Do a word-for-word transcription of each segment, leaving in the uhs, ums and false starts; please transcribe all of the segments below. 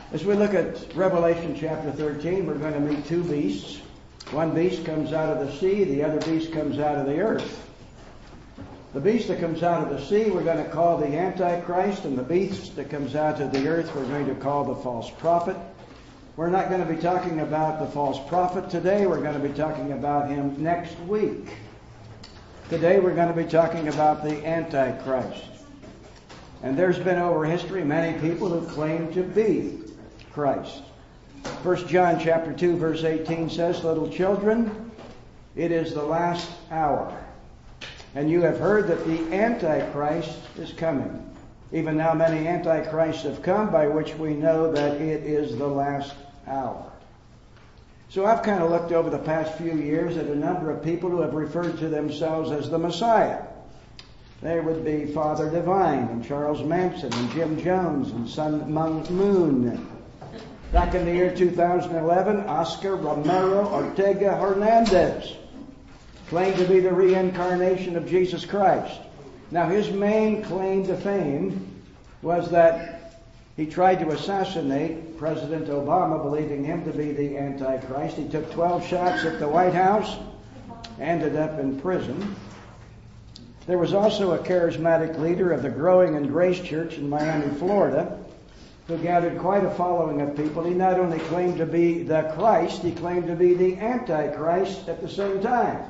As we look at Revelation chapter thirteen, we're going to meet two beasts. One beast comes out of the sea, the other beast comes out of the earth. The beast that comes out of the sea we're going to call the Antichrist, and the beast that comes out of the earth we're going to call the false prophet. We're not going to be talking about the false prophet today. We're going to be talking about him next week. Today we're going to be talking about the Antichrist. And there's been over history many people who claim to be Christ. First John chapter two verse eighteen says, "Little children, it is the last hour. And you have heard that the Antichrist is coming. Even now many Antichrists have come, by which we know that it is the last hour." So I've kind of looked over the past few years at a number of people who have referred to themselves as the Messiah. They would be Father Divine and Charles Manson and Jim Jones and Sun Myung Moon. Back in the year two thousand eleven, Oscar Romero Ortega Hernandez claimed to be the reincarnation of Jesus Christ. Now his main claim to fame was that he tried to assassinate President Obama, believing him to be the Antichrist. He took twelve shots at the White House, ended up in prison. There was also a charismatic leader of the Growing in Grace Church in Miami, Florida, who gathered quite a following of people. He not only claimed to be the Christ, he claimed to be the Antichrist at the same time.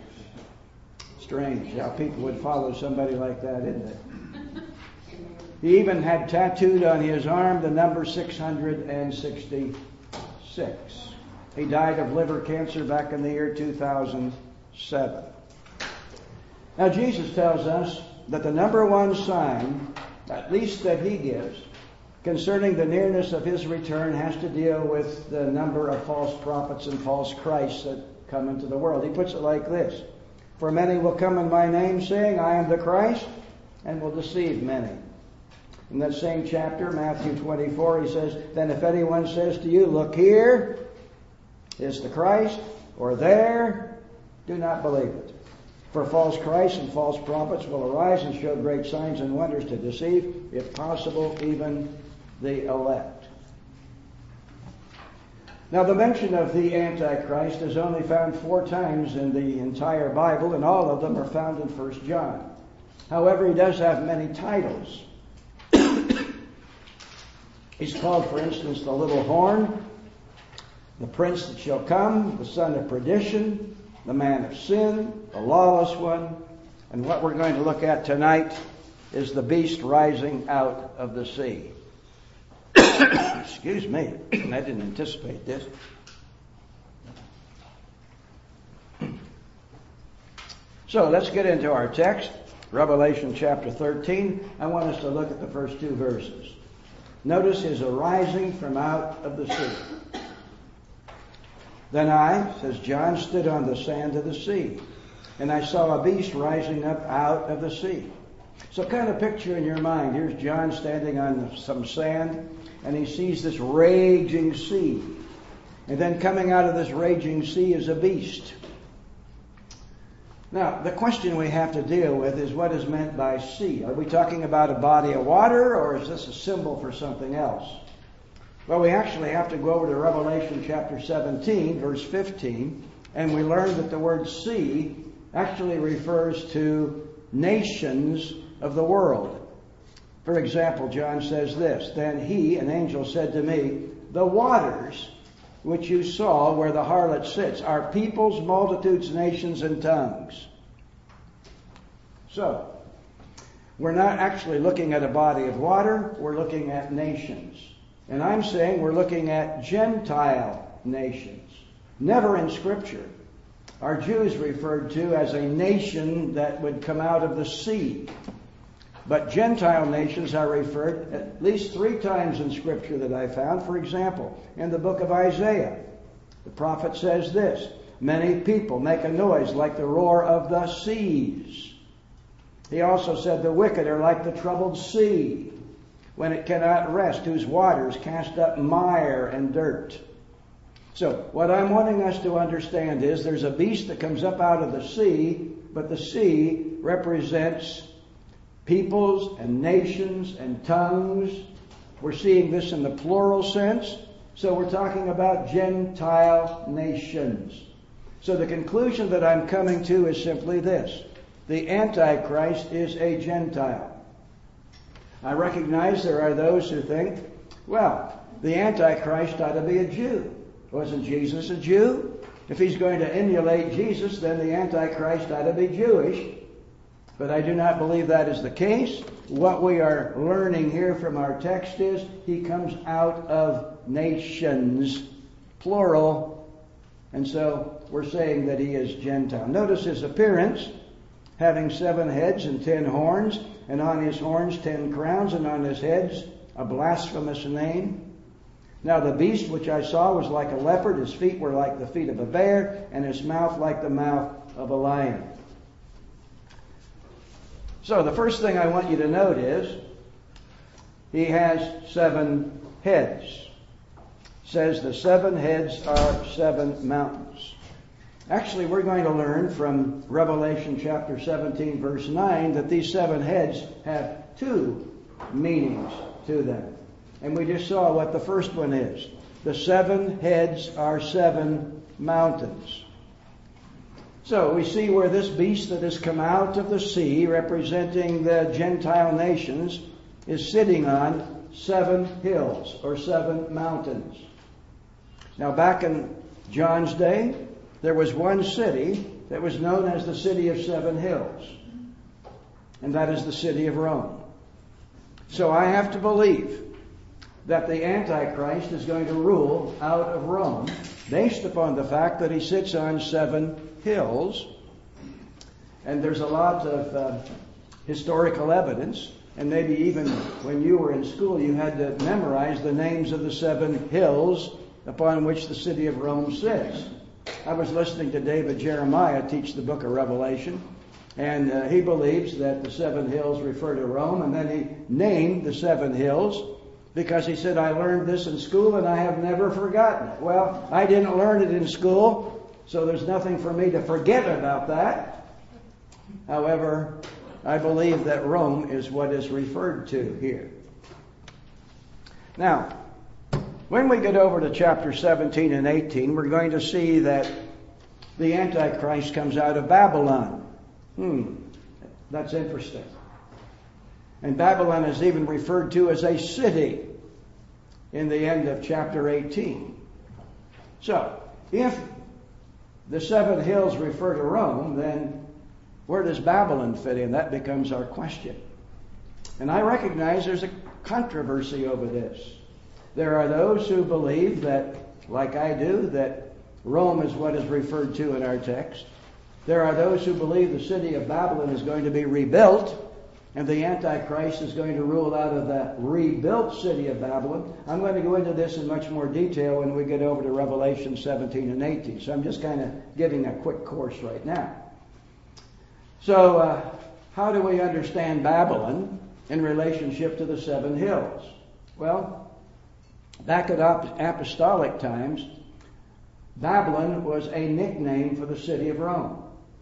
Strange how people would follow somebody like that, isn't it? He even had tattooed on his arm the number six hundred sixty-six. He died of liver cancer back in the year two thousand seven. Now Jesus tells us that the number one sign, at least that he gives, concerning the nearness of his return has to deal with the number of false prophets and false Christs that come into the world. He puts it like this: "For many will come in my name, saying, I am the Christ, and will deceive many." In that same chapter, Matthew twenty-four, he says, "Then if anyone says to you, look, here is the Christ, or there, do not believe it. For false Christs and false prophets will arise and show great signs and wonders to deceive, if possible, even the elect." Now, the mention of the Antichrist is only found four times in the entire Bible, and all of them are found in First John. However, he does have many titles. He's called, for instance, the little horn, the prince that shall come, the son of perdition, the man of sin, the lawless one, and what we're going to look at tonight is the beast rising out of the sea. Excuse me, I didn't anticipate this. So let's get into our text, Revelation chapter thirteen. I want us to look at the first two verses. Notice his arising from out of the sea. "Then I," says John, "stood on the sand of the sea, and I saw a beast rising up out of the sea." So kind of picture in your mind, here's John standing on some sand, and he sees this raging sea. And then coming out of this raging sea is a beast. Now, the question we have to deal with is what is meant by sea. Are we talking about a body of water, or is this a symbol for something else? Well, we actually have to go over to Revelation chapter seventeen, verse fifteen, and we learn that the word sea actually refers to nations of the world. For example, John says this, "Then he, an angel, said to me, the waters which you saw where the harlot sits are peoples, multitudes, nations, and tongues." So, we're not actually looking at a body of water, we're looking at nations. And I'm saying we're looking at Gentile nations. Never in Scripture are Jews referred to as a nation that would come out of the sea. But Gentile nations are referred at least three times in Scripture that I found. For example, in the book of Isaiah, the prophet says this, "Many people make a noise like the roar of the seas." He also said, "The wicked are like the troubled sea, when it cannot rest, whose waters cast up mire and dirt." So, what I'm wanting us to understand is there's a beast that comes up out of the sea, but the sea represents peoples and nations and tongues we're seeing this in the plural sense. So we're talking about Gentile nations. So the conclusion that I'm coming to is simply this. The Antichrist is a Gentile. I recognize there are those who think, well, the Antichrist ought to be a Jew. Wasn't Jesus a Jew? If he's going to emulate Jesus, then the Antichrist ought to be Jewish. But I do not believe that is the case. What we are learning here from our text is he comes out of nations, plural. And so we're saying that he is Gentile. Notice his appearance, having seven heads and ten horns, and on his horns ten crowns, and on his heads a blasphemous name. Now the beast which I saw was like a leopard, his feet were like the feet of a bear, and his mouth like the mouth of a lion. So the first thing I want you to note is he has seven heads. It says the seven heads are seven mountains. Actually, we're going to learn from Revelation chapter seventeen, verse nine, that these seven heads have two meanings to them. And we just saw what the first one is. The seven heads are seven mountains. So we see where this beast that has come out of the sea, representing the Gentile nations, is sitting on seven hills or seven mountains. Now back in John's day, there was one city that was known as the city of seven hills. And that is the city of Rome. So I have to believe that the Antichrist is going to rule out of Rome based upon the fact that he sits on seven hills. And there's a lot of uh, historical evidence. And maybe even when you were in school, you had to memorize the names of the seven hills upon which the city of Rome sits. I was listening to David Jeremiah teach the book of Revelation. And uh, he believes that the seven hills refer to Rome. And then he named the seven hills because he said, I learned this in school and I have never forgotten it. Well, I didn't learn it in school, so there's nothing for me to forget about that. However, I believe that Rome is what is referred to here. Now, when we get over to chapter seventeen and eighteen, we're going to see that the Antichrist comes out of Babylon. Hmm, that's interesting. And Babylon is even referred to as a city in the end of chapter eighteen. So, if the seven hills refer to Rome, then where does Babylon fit in? That becomes our question. And I recognize there's a controversy over this. There are those who believe that, like I do, that Rome is what is referred to in our text. There are those who believe the city of Babylon is going to be rebuilt, and the Antichrist is going to rule out of the rebuilt city of Babylon. I'm going to go into this in much more detail when we get over to Revelation seventeen and eighteen. So I'm just kind of giving a quick course right now. So uh, how do we understand Babylon in relationship to the seven hills? Well, back at apostolic times, Babylon was a nickname for the city of Rome.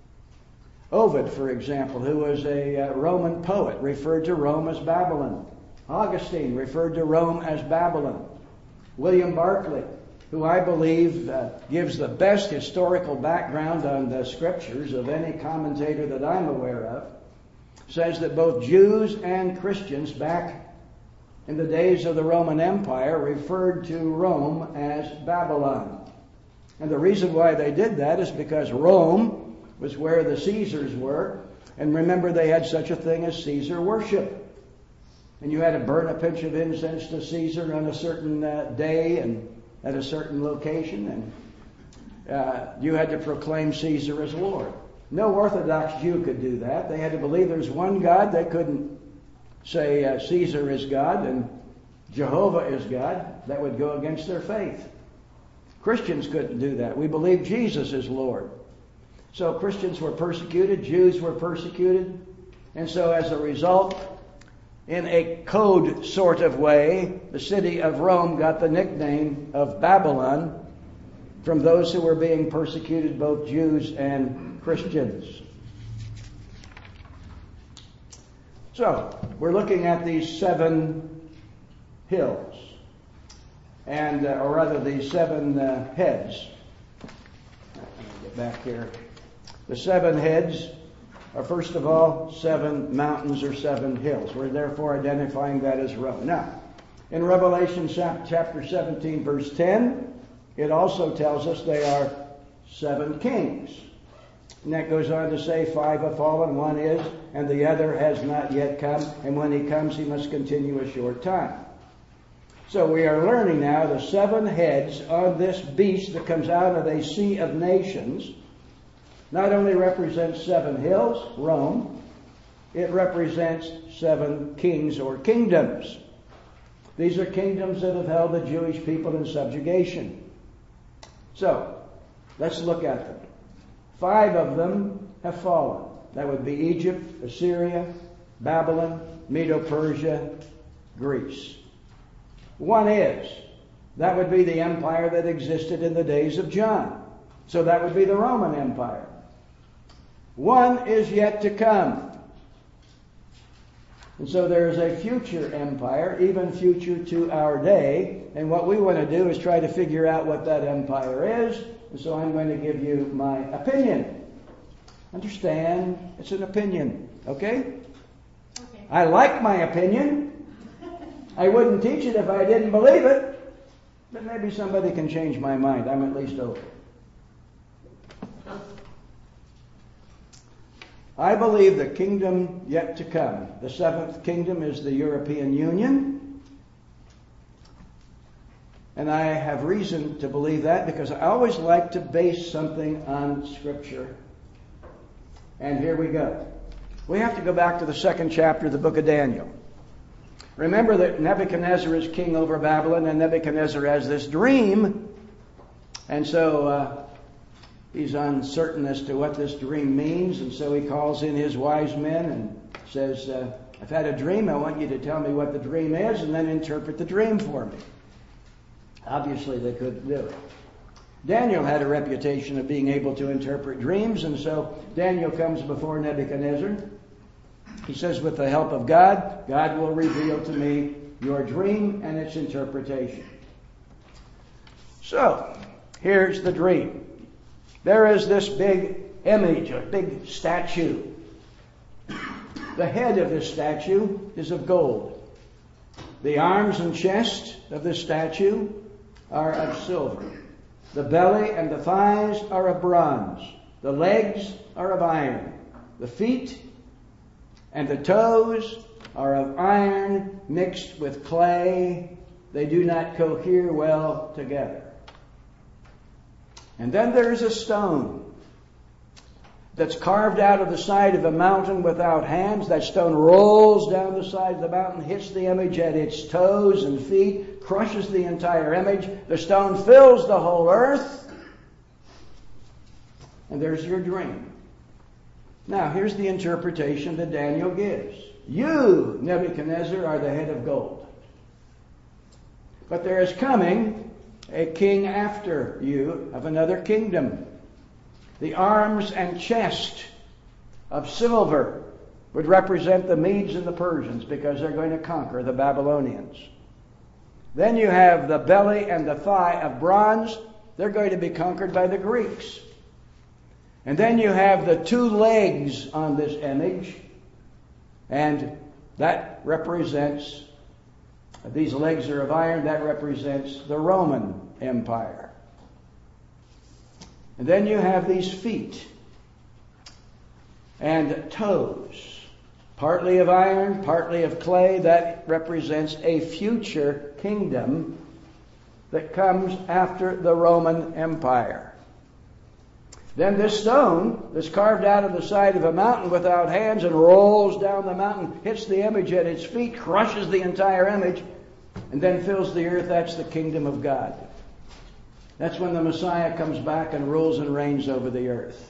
Ovid, for example, who was a uh, Roman poet, referred to Rome as Babylon. Augustine referred to Rome as Babylon. William Barclay, who I believe uh, gives the best historical background on the scriptures of any commentator that I'm aware of, says that both Jews and Christians back in the days of the Roman Empire referred to Rome as Babylon. And the reason why they did that is because Rome was where the Caesars were. And remember, they had such a thing as Caesar worship. And you had to burn a pinch of incense to Caesar on a certain uh, day and at a certain location. And uh, you had to proclaim Caesar as Lord. No Orthodox Jew could do that. They had to believe there's one God. They couldn't say uh, Caesar is God and Jehovah is God. That would go against their faith. Christians couldn't do that. We believe Jesus is Lord. So Christians were persecuted, Jews were persecuted, and so as a result, in a code sort of way, the city of Rome got the nickname of Babylon from those who were being persecuted, both Jews and Christians. So, we're looking at these seven hills. And, uh, or rather, the seven uh, heads. Let me get back here. The seven heads are, first of all, seven mountains or seven hills. We're therefore identifying that as Rome. Now, in Revelation chapter seventeen, verse ten, it also tells us they are seven kings. And that goes on to say five have fallen, one is, and the other has not yet come. And when he comes, he must continue a short time. So we are learning now the seven heads on this beast that comes out of a sea of nations not only represents seven hills, Rome, it represents seven kings or kingdoms. These are kingdoms that have held the Jewish people in subjugation. So, let's look at them. Five of them have fallen. That would be Egypt, Assyria, Babylon, Medo-Persia, Greece. One is. That would be the empire that existed in the days of John. So that would be the Roman Empire. One is yet to come. And so there is a future empire, even future to our day. And what we want to do is try to figure out what that empire is. And so I'm going to give you my opinion. Understand? It's an opinion. Okay? Okay. I like my opinion. I wouldn't teach it if I didn't believe it. But maybe somebody can change my mind. I'm at least open. I believe the kingdom yet to come. The seventh kingdom is the European Union. And I have reason to believe that because I always like to base something on Scripture. And here we go. We have to go back to the second chapter of the book of Daniel. Remember that Nebuchadnezzar is king over Babylon, and Nebuchadnezzar has this dream. And so uh, he's uncertain as to what this dream means, and so he calls in his wise men and says, uh, I've had a dream. I want you to tell me what the dream is and then interpret the dream for me. Obviously, they couldn't do it. Daniel had a reputation of being able to interpret dreams, and so Daniel comes before Nebuchadnezzar. He says, with the help of God, God will reveal to me your dream and its interpretation. So, here's the dream. There is this big image, a big statue. The head of this statue is of gold. The arms and chest of this statue are of silver. The belly and the thighs are of bronze. The legs are of iron. The feet and the toes are of iron mixed with clay. They do not cohere well together. And then there is a stone that's carved out of the side of a mountain without hands. That stone rolls down the side of the mountain, hits the image at its toes and feet, crushes the entire image. The stone fills the whole earth. And there's your dream. Now, here's the interpretation that Daniel gives. You, Nebuchadnezzar, are the head of gold. But there is coming a king after you of another kingdom. The arms and chest of silver would represent the Medes and the Persians because they're going to conquer the Babylonians. Then you have the belly and the thigh of bronze. They're going to be conquered by the Greeks. And then you have the two legs on this image, and that represents, these legs are of iron, that represents the Roman Empire. And then you have these feet and toes, partly of iron, partly of clay. That represents a future kingdom that comes after the Roman Empire. Then this stone that's carved out of the side of a mountain without hands and rolls down the mountain, hits the image at its feet, crushes the entire image, and then fills the earth. That's the kingdom of God. That's when the Messiah comes back and rules and reigns over the earth.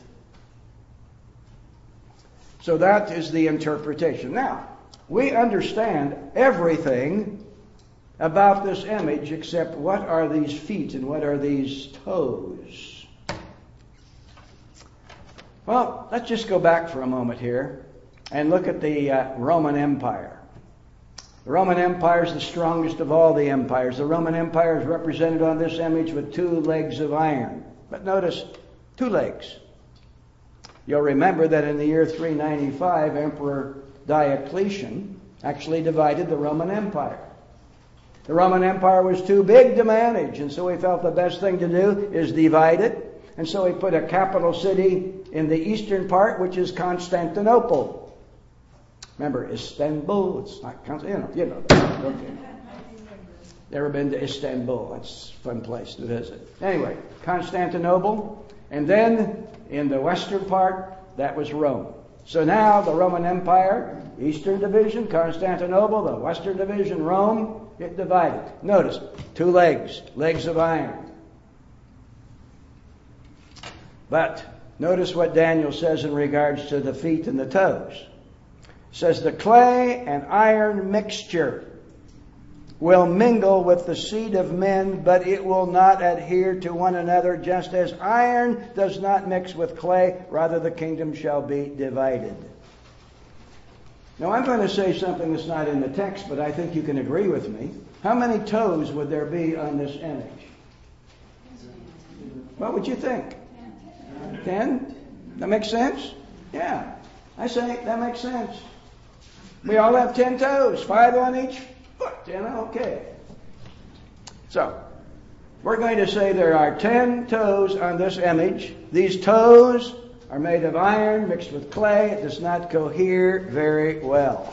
So that is the interpretation. Now, we understand everything about this image except what are these feet and what are these toes. Well, let's just go back for a moment here and look at the uh, Roman Empire. The Roman Empire is the strongest of all the empires. The Roman Empire is represented on this image with two legs of iron. But notice, two legs. You'll remember that in the year three ninety-five, Emperor Diocletian actually divided the Roman Empire. The Roman Empire was too big to manage, and so he felt the best thing to do is divide it. And so he put a capital city in the eastern part, which is Constantinople. Remember, Istanbul, it's not Constantinople, you know, you know. Okay. Never been to Istanbul. It's a fun place to visit. Anyway, Constantinople. And then in the western part, that was Rome. So now the Roman Empire, eastern division, Constantinople, the western division, Rome, it divided. Notice, two legs, legs of iron. But notice what Daniel says in regards to the feet and the toes. It says, the clay and iron mixture will mingle with the seed of men, but it will not adhere to one another, just as iron does not mix with clay. Rather, the kingdom shall be divided. Now, I'm going to say something that's not in the text, but I think you can agree with me. How many toes would there be on this image? What would you think? Ten? That makes sense? Yeah. I say that makes sense. We all have ten toes, five on each foot. You know, okay. So, we're going to say there are ten toes on this image. These toes are made of iron mixed with clay. It does not cohere very well.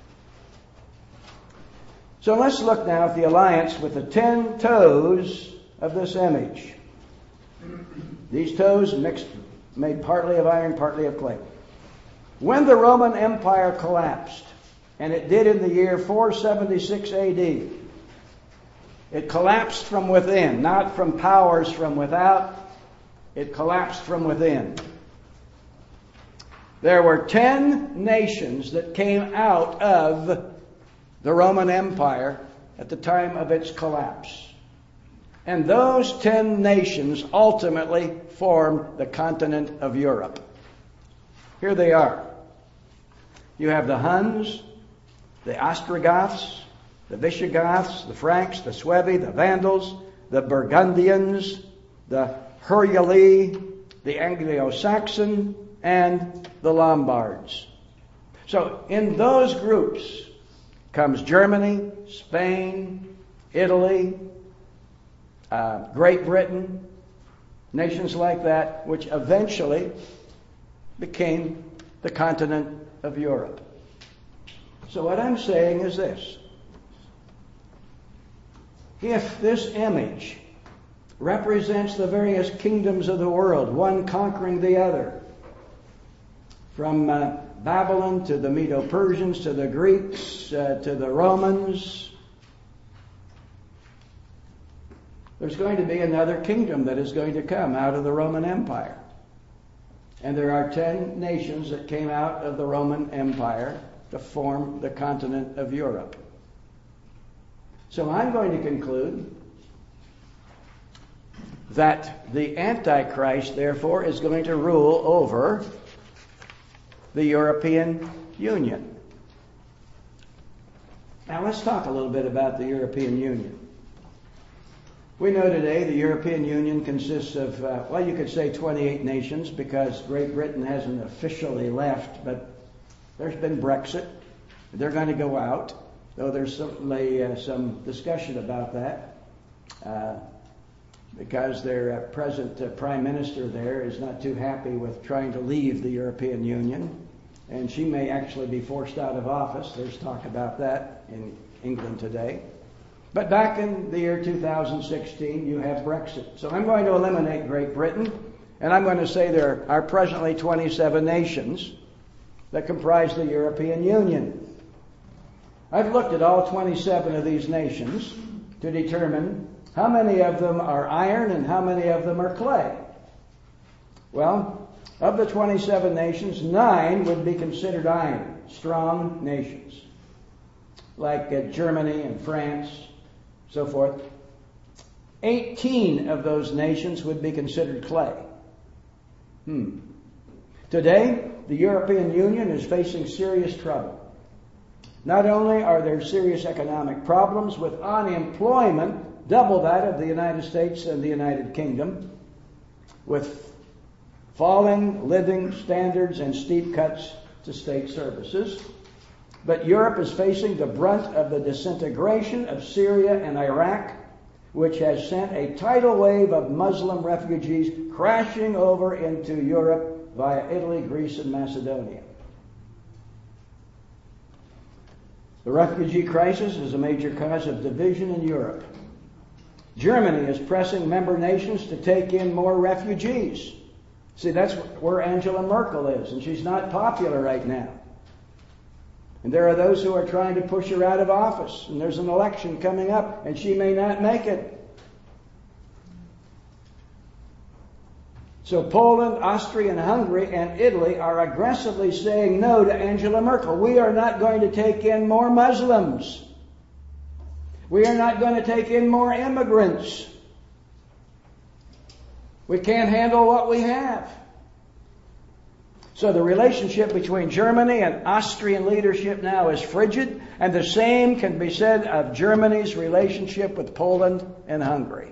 So let's look now at the alliance with the ten toes of this image. These toes mixed, made partly of iron, partly of clay. When the Roman Empire collapsed, and it did in the year four seventy-six A D, it collapsed from within, not from powers from without. It collapsed from within. There were ten nations that came out of the Roman Empire at the time of its collapse. And those ten nations ultimately formed the continent of Europe. Here they are. You have the Huns, the Ostrogoths, the Visigoths, the Franks, the Suevi, the Vandals, the Burgundians, the Heruli, the Anglo-Saxon, and the Lombards. So in those groups comes Germany, Spain, Italy, uh, Great Britain, nations like that, which eventually became the continent of Europe. So what I'm saying is this. If this image represents the various kingdoms of the world, one conquering the other, from uh, Babylon to the Medo-Persians to the Greeks uh, to the Romans, there's going to be another kingdom that is going to come out of the Roman Empire. And there are ten nations that came out of the Roman Empire to form the continent of Europe. So I'm going to conclude that the Antichrist, therefore, is going to rule over the European Union. Now let's talk a little bit about the European Union. We know today the European Union consists of, uh, well, you could say twenty-eight nations, because Great Britain hasn't officially left, but there's been Brexit. They're going to go out, though there's certainly uh, some discussion about that, uh, because their uh, present uh, Prime Minister there is not too happy with trying to leave the European Union, and she may actually be forced out of office. There's talk about that in England today. But back in the year two thousand sixteen, you have Brexit. So I'm going to eliminate Great Britain, and I'm going to say there are presently twenty-seven nations that comprise the European Union. I've looked at all twenty-seven of these nations to determine how many of them are iron and how many of them are clay. Well, of the twenty-seven nations, nine would be considered iron, strong nations, like uh, Germany and France, so forth. eighteen of those nations would be considered clay. Hmm. Today, the European Union is facing serious trouble. Not only are there serious economic problems with unemployment, double that of the United States and the United Kingdom, with falling living standards and steep cuts to state services, but Europe is facing the brunt of the disintegration of Syria and Iraq, which has sent a tidal wave of Muslim refugees crashing over into Europe via Italy, Greece, and Macedonia. The refugee crisis is a major cause of division in Europe. Germany is pressing member nations to take in more refugees. See, that's where Angela Merkel is, and she's not popular right now. And there are those who are trying to push her out of office, and there's an election coming up, and she may not make it. So Poland, Austria, and Hungary, and Italy are aggressively saying no to Angela Merkel. We are not going to take in more Muslims. We are not going to take in more immigrants. We can't handle what we have. So the relationship between Germany and Austrian leadership now is frigid, and the same can be said of Germany's relationship with Poland and Hungary.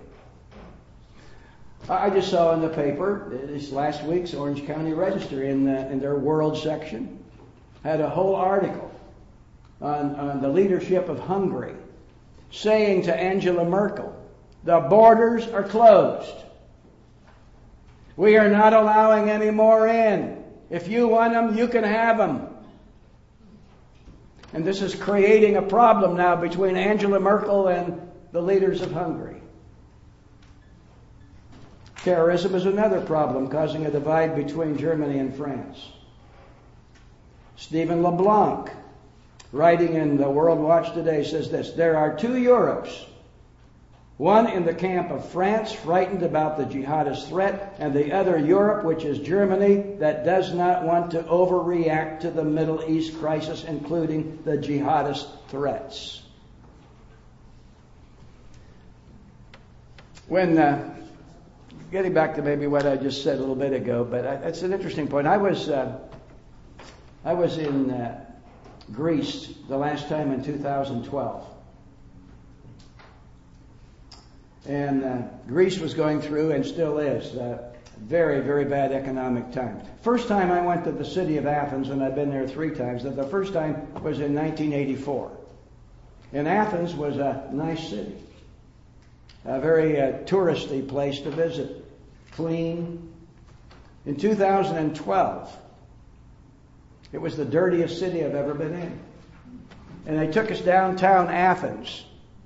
I just saw in the paper, this last week's Orange County Register, in, the, in their world section, had a whole article on, on the leadership of Hungary, saying to Angela Merkel, the borders are closed. We are not allowing any more in. If you want them, you can have them. And this is creating a problem now between Angela Merkel and the leaders of Hungary. Terrorism is another problem, causing a divide between Germany and France. Stephen LeBlanc, writing in the World Watch today, says this: there are two Europes. One in the camp of France, frightened about the jihadist threat, and the other Europe, which is Germany, that does not want to overreact to the Middle East crisis, including the jihadist threats. When, uh, getting back to maybe what I just said a little bit ago, but I, that's an interesting point. I was, uh, I was in uh, Greece the last time in two thousand twelve. And uh, Greece was going through, and still is, uh, very, very bad economic times. First time I went to the city of Athens, and I've been there three times. The first time was in nineteen eighty-four. And Athens was a nice city, a very uh, touristy place to visit, clean. In two thousand twelve, it was the dirtiest city I've ever been in. And they took us downtown Athens.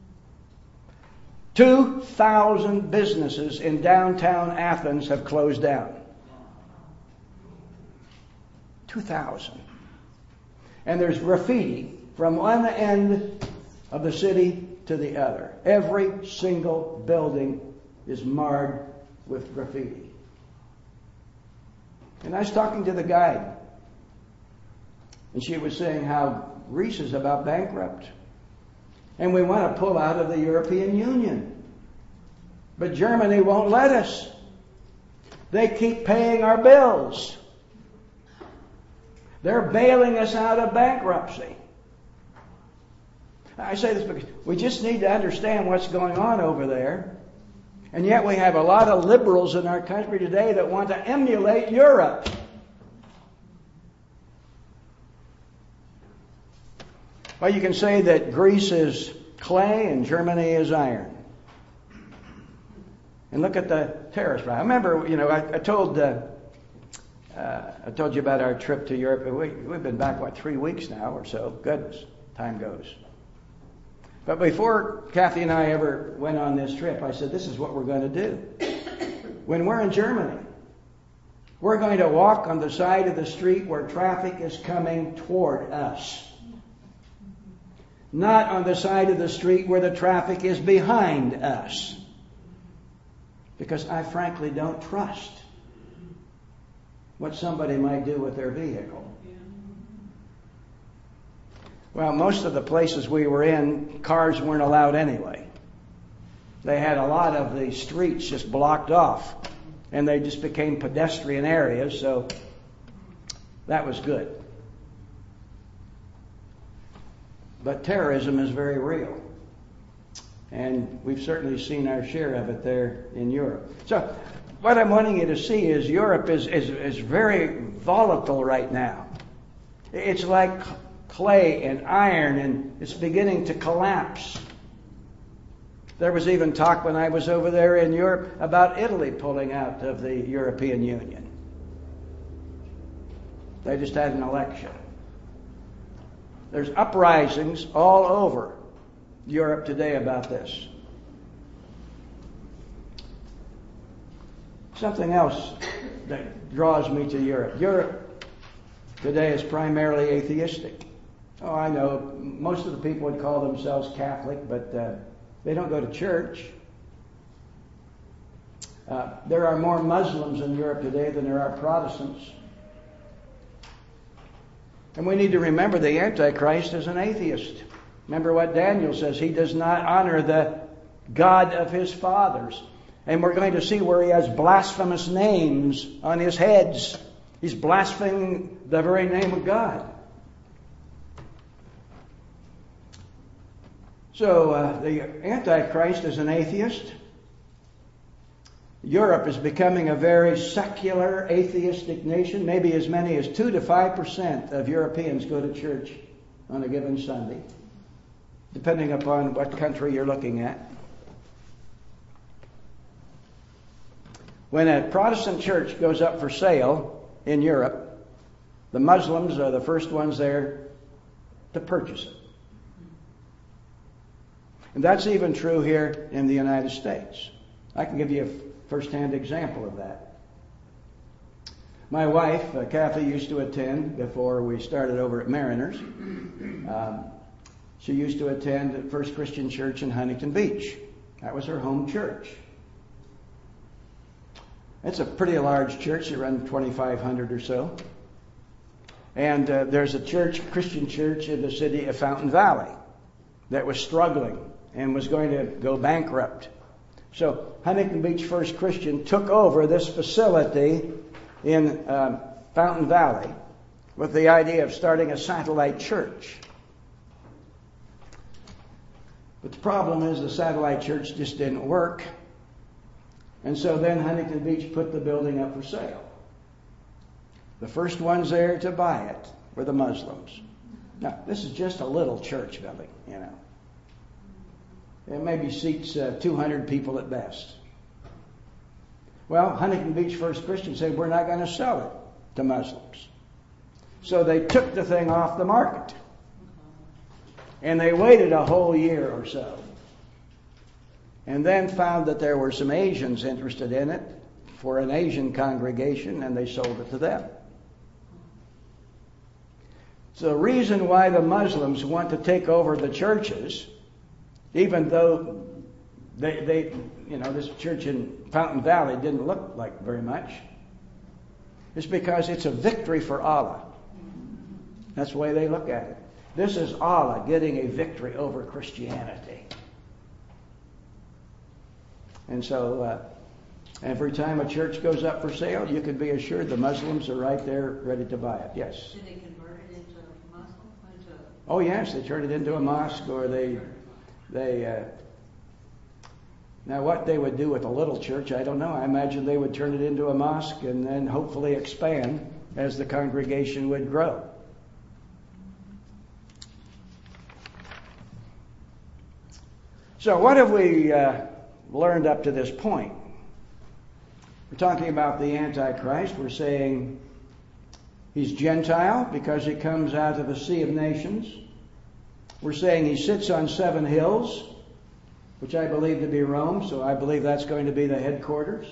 two thousand businesses in downtown Athens have closed down. two thousand. And there's graffiti from one end of the city to the other. Every single building is marred with graffiti. And I was talking to the guide, and she was saying how Greece is about bankrupt. And we want to pull out of the European Union. But Germany won't let us. They keep paying our bills. They're bailing us out of bankruptcy. I say this because we just need to understand what's going on over there. And yet we have a lot of liberals in our country today that want to emulate Europe. Well, you can say that Greece is clay and Germany is iron. And look at the terrorist. I remember, you know, I, I told uh, uh, I told you about our trip to Europe. We, we've been back, what, three weeks now or so. Goodness, time goes. But before Kathy and I ever went on this trip, I said, this is what we're going to do. When we're in Germany, we're going to walk on the side of the street where traffic is coming toward us. Not on the side of the street where the traffic is behind us. Because I frankly don't trust what somebody might do with their vehicle. Well, most of the places we were in, cars weren't allowed anyway. They had a lot of the streets just blocked off, and they just became pedestrian areas, so that was good. But terrorism is very real. And we've certainly seen our share of it there in Europe. So what I'm wanting you to see is Europe is, is, is very volatile right now. It's like clay and iron, and it's beginning to collapse. There was even talk when I was over there in Europe about Italy pulling out of the European Union. They just had an election. There's uprisings all over Europe today about this. Something else that draws me to Europe. Europe today is primarily atheistic. Oh, I know. Most of the people would call themselves Catholic, but uh, they don't go to church. Uh, there are more Muslims in Europe today than there are Protestants. And we need to remember the Antichrist is an atheist. Remember what Daniel says. He does not honor the God of his fathers. And we're going to see where he has blasphemous names on his heads. He's blaspheming the very name of God. So uh, the Antichrist is an atheist. Europe is becoming a very secular, atheistic nation. Maybe as many as two to five percent of Europeans go to church on a given Sunday, depending upon what country you're looking at. When a Protestant church goes up for sale in Europe, the Muslims are the first ones there to purchase it. And that's even true here in the United States. I can give you a first-hand example of that. My wife, uh, Kathy, used to attend before we started over at Mariners. Um, she used to attend at First Christian Church in Huntington Beach. That was her home church. It's a pretty large church. They run twenty-five hundred or so. And uh, there's a church, Christian church in the city of Fountain Valley that was struggling and was going to go bankrupt. So Huntington Beach First Christian took over this facility in um, Fountain Valley with the idea of starting a satellite church. But the problem is the satellite church just didn't work. And so then Huntington Beach put the building up for sale. The first ones there to buy it were the Muslims. Now, this is just a little church building, you know. It maybe seats uh, two hundred people at best. Well, Huntington Beach First Christian said, we're not going to sell it to Muslims. So they took the thing off the market. And they waited a whole year or so. And then found that there were some Asians interested in it for an Asian congregation, and they sold it to them. So the reason why the Muslims want to take over the churches, even though they, they, you know, this church in Fountain Valley didn't look like very much, is because it's a victory for Allah. That's the way they look at it. This is Allah getting a victory over Christianity. And so uh, every time a church goes up for sale, you can be assured the Muslims are right there ready to buy it. Yes? Did they convert it into a Muslim? Into... Oh, yes. They turn it into a mosque, or they... they uh, now, what they would do with a little church, I don't know. I imagine they would turn it into a mosque and then hopefully expand as the congregation would grow. So what have we uh, learned up to this point? We're talking about the Antichrist. We're saying he's Gentile because he comes out of a sea of nations. We're saying he sits on seven hills, which I believe to be Rome, so I believe that's going to be the headquarters.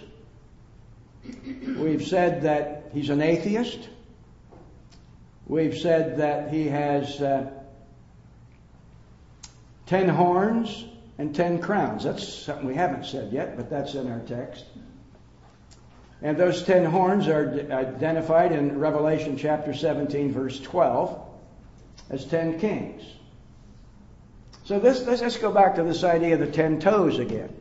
We've said that he's an atheist. We've said that he has uh, ten horns and ten crowns. That's something we haven't said yet, but that's in our text. And those ten horns are identified in Revelation chapter seventeen, verse twelve, as ten kings. So this, let's, let's go back to this idea of the ten toes again.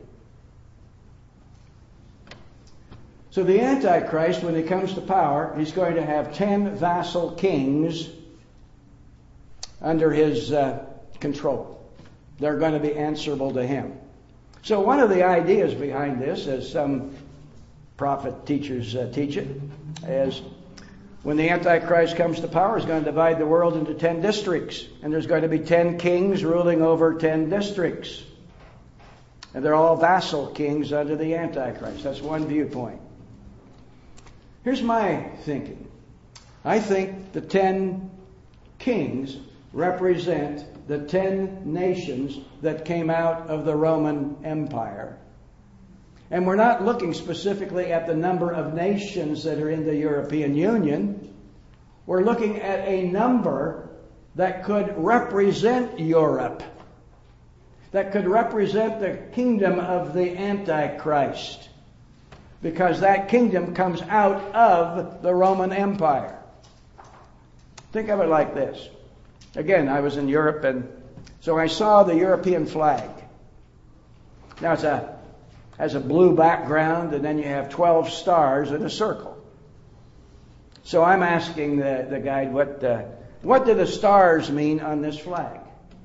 So the Antichrist, when he comes to power, he's going to have ten vassal kings under his uh, control. They're going to be answerable to him. So one of the ideas behind this, as some prophet teachers uh, teach it, is when the Antichrist comes to power, he's going to divide the world into ten districts. And there's going to be ten kings ruling over ten districts. And they're all vassal kings under the Antichrist. That's one viewpoint. Here's my thinking. I think the ten kings represent the ten nations that came out of the Roman Empire. And we're not looking specifically at the number of nations that are in the European Union. We're looking at a number that could represent Europe, that could represent the kingdom of the Antichrist, because that kingdom comes out of the Roman Empire. Think of it like this. Again, I was in Europe, and so I saw the European flag. Now it's a has a blue background, and then you have twelve stars in a circle. So I'm asking the, the guide, what uh, what do the stars mean on this flag?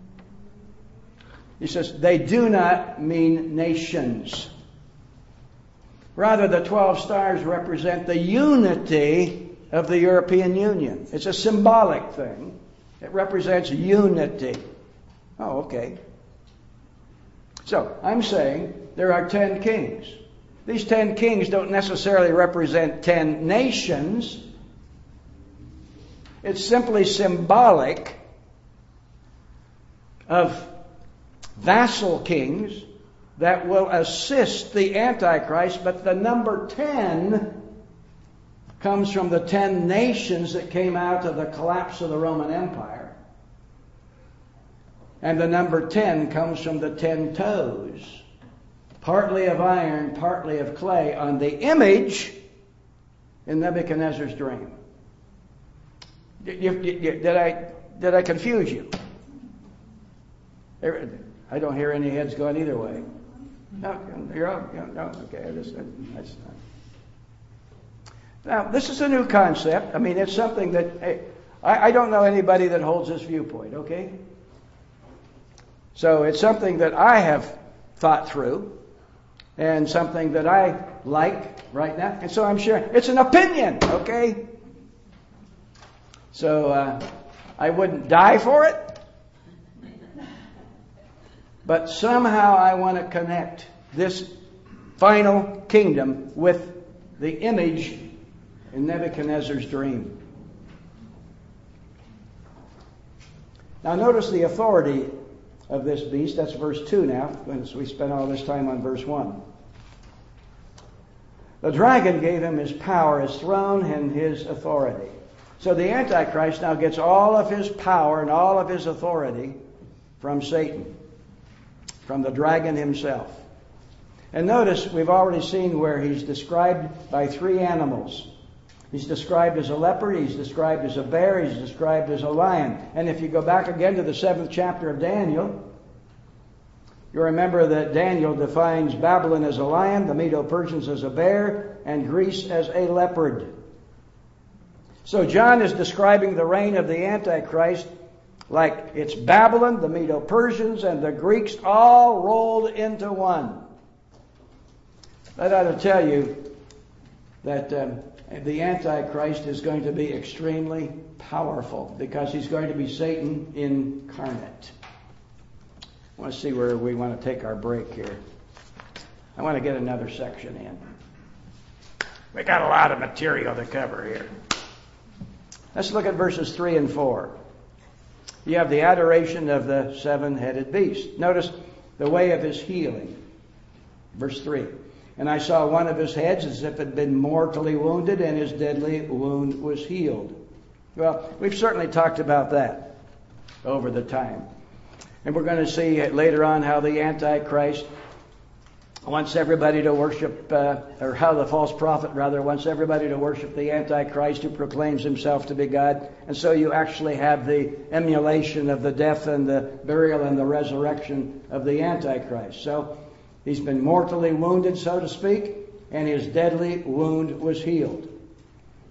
He says, they do not mean nations. Rather, the twelve stars represent the unity of the European Union. It's a symbolic thing. It represents unity. Oh, okay. So, I'm saying there are ten kings. These ten kings don't necessarily represent ten nations. It's simply symbolic of vassal kings that will assist the Antichrist, but the number ten comes from the ten nations that came out of the collapse of the Roman Empire. And the number ten comes from the ten toes, partly of iron, partly of clay, on the image in Nebuchadnezzar's dream. Did, you, did, I, did I confuse you? I don't hear any heads going either way. No, you're all, no, okay. I just, I just, now, this is a new concept. I mean, it's something that hey, I, I don't know anybody that holds this viewpoint. Okay. So it's something that I have thought through, and something that I like right now. And so I'm sure it's an opinion, okay? So uh, I wouldn't die for it, but somehow I want to connect this final kingdom with the image in Nebuchadnezzar's dream. Now notice the authority of this beast. That's verse two now, since we spent all this time on verse one. The dragon gave him his power, his throne, and his authority. So the Antichrist now gets all of his power and all of his authority from Satan, from the dragon himself. And notice we've already seen where he's described by three animals. He's described as a leopard, he's described as a bear, he's described as a lion. And if you go back again to the seventh chapter of Daniel, you remember that Daniel defines Babylon as a lion, the Medo-Persians as a bear, and Greece as a leopard. So John is describing the reign of the Antichrist like it's Babylon, the Medo-Persians, and the Greeks all rolled into one. That ought to tell you that um, the Antichrist is going to be extremely powerful because he's going to be Satan incarnate. I want to see where we want to take our break here. I want to get another section in. We got a lot of material to cover here. Let's look at verses three and four. You have the adoration of the seven-headed beast. Notice the way of his healing. Verse three. And I saw one of his heads as if it had been mortally wounded, and his deadly wound was healed. Well, we've certainly talked about that over the time. And we're going to see later on how the Antichrist wants everybody to worship, uh, or how the false prophet, rather, wants everybody to worship the Antichrist who proclaims himself to be God. And so you actually have the emulation of the death and the burial and the resurrection of the Antichrist. So he's been mortally wounded, so to speak, and his deadly wound was healed.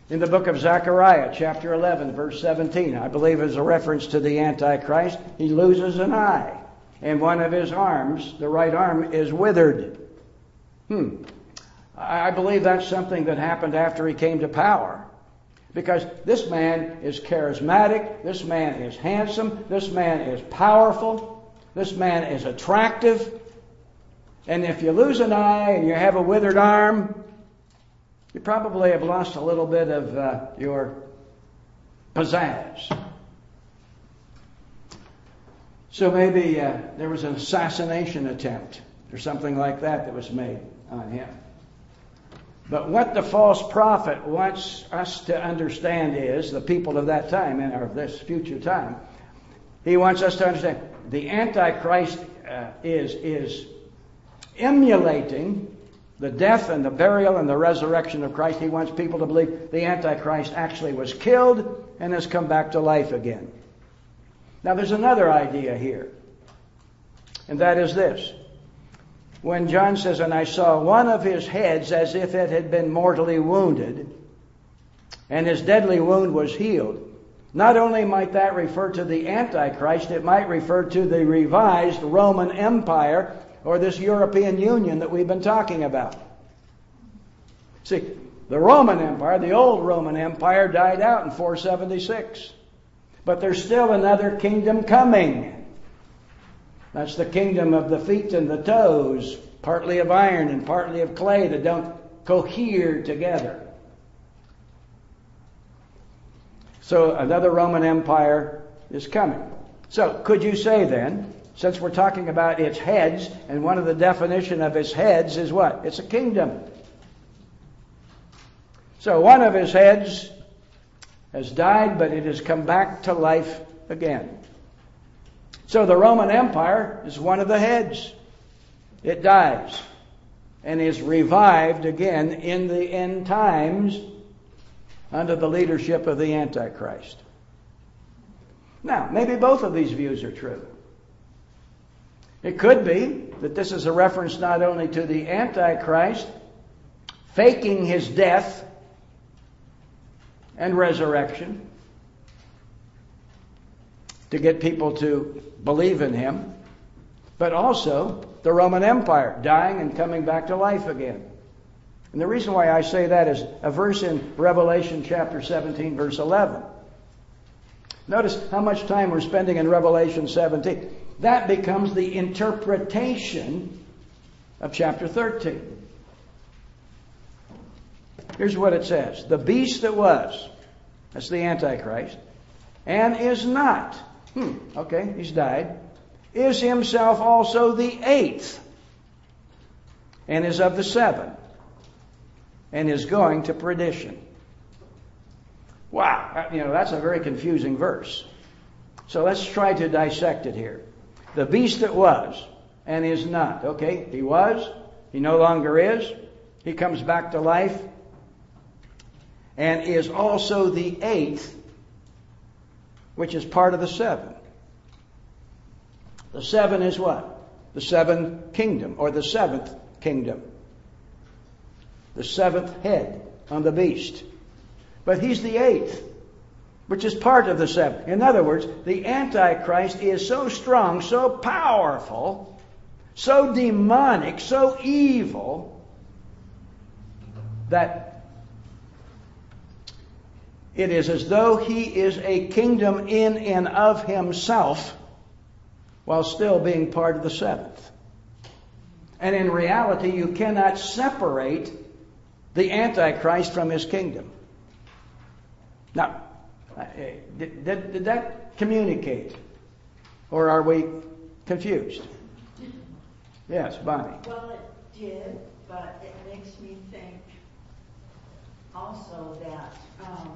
In the book of Zechariah, chapter eleven, verse seventeen, I believe is a reference to the Antichrist. He loses an eye, and one of his arms, the right arm, is withered. Hmm. I believe that's something that happened after he came to power. Because this man is charismatic, this man is handsome, this man is powerful, this man is attractive. And if you lose an eye and you have a withered arm, you probably have lost a little bit of uh, your pizzazz. So maybe uh, there was an assassination attempt or something like that that was made on him. But what the false prophet wants us to understand is, the people of that time, and of this future time, he wants us to understand the Antichrist uh, is, is emulating the death and the burial and the resurrection of Christ. He wants people to believe the Antichrist actually was killed and has come back to life again. Now there's another idea here, and that is this. When John says, and I saw one of his heads as if it had been mortally wounded, and his deadly wound was healed, not only might that refer to the Antichrist, it might refer to the revised Roman Empire, or this European Union that we've been talking about. See, the Roman Empire, the old Roman Empire, died out in four seventy-six. But there's still another kingdom coming. That's the kingdom of the feet and the toes, partly of iron and partly of clay that don't cohere together. So another Roman Empire is coming. So could you say then, since we're talking about its heads, and one of the definition of its heads is what? It's a kingdom. So one of his heads has died, but it has come back to life again. So the Roman Empire is one of the heads. It dies and is revived again in the end times under the leadership of the Antichrist. Now, maybe both of these views are true. It could be that this is a reference not only to the Antichrist faking his death and resurrection to get people to believe in him, but also the Roman Empire dying and coming back to life again. And the reason why I say that is a verse in Revelation chapter seventeen, verse eleven. Notice how much time we're spending in Revelation seventeen. That becomes the interpretation of chapter thirteen. Here's what it says. The beast that was, that's the Antichrist, and is not, hmm, okay, he's died, is himself also the eighth, and is of the seven, and is going to perdition. Wow, you know, that's a very confusing verse. So let's try to dissect it here. The beast that was and is not. Okay, he was, he no longer is, he comes back to life, and is also the eighth, which is part of the seven. The seven is what? The seven kingdom, or the seventh kingdom. The seventh head on the beast. But he's the eighth, which is part of the seven. In other words, the Antichrist is so strong, so powerful, so demonic, so evil, that it is as though he is a kingdom in and of himself, while still being part of the seventh. And in reality, you cannot separate the Antichrist from his kingdom. Now, did, did, did that communicate? Or are we confused? Yes, Bonnie. Well, it did, but it makes me think also that um,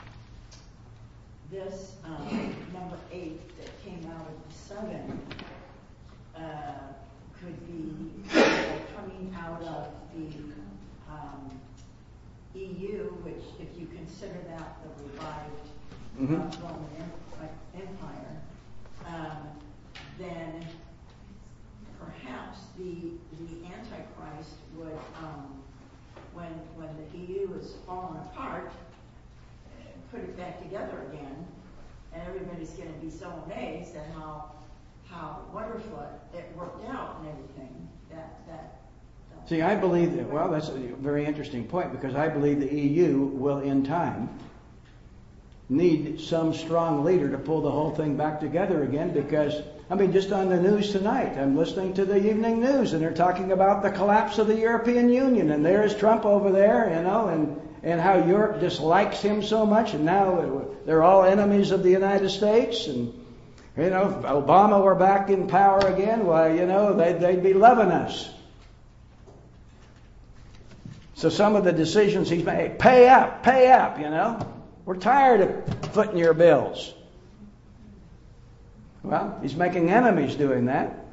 this um, number eight that came out of the seven uh, could be uh, coming out of the um, E U, which, if you consider that the revived mm-hmm. uh, Roman Empire, um, then perhaps the the Antichrist would, um, when when the E U is fallen apart, put it back together again, and everybody's going to be so amazed at how how wonderful it worked out and everything. That that. that See, I believe that. Well, that's a very interesting point, because I believe the E U will, in time, need some strong leader to pull the whole thing back together again. Because I mean, just on the news tonight, I'm listening to the evening news, and they're talking about the collapse of the European Union, and there's Trump over there, you know, and. And how Europe dislikes him so much, and now they're all enemies of the United States. And, you know, if Obama were back in power again, why, you know, they'd, they'd be loving us. So some of the decisions he's made, pay up, pay up, you know. We're tired of footing your bills. Well, he's making enemies doing that.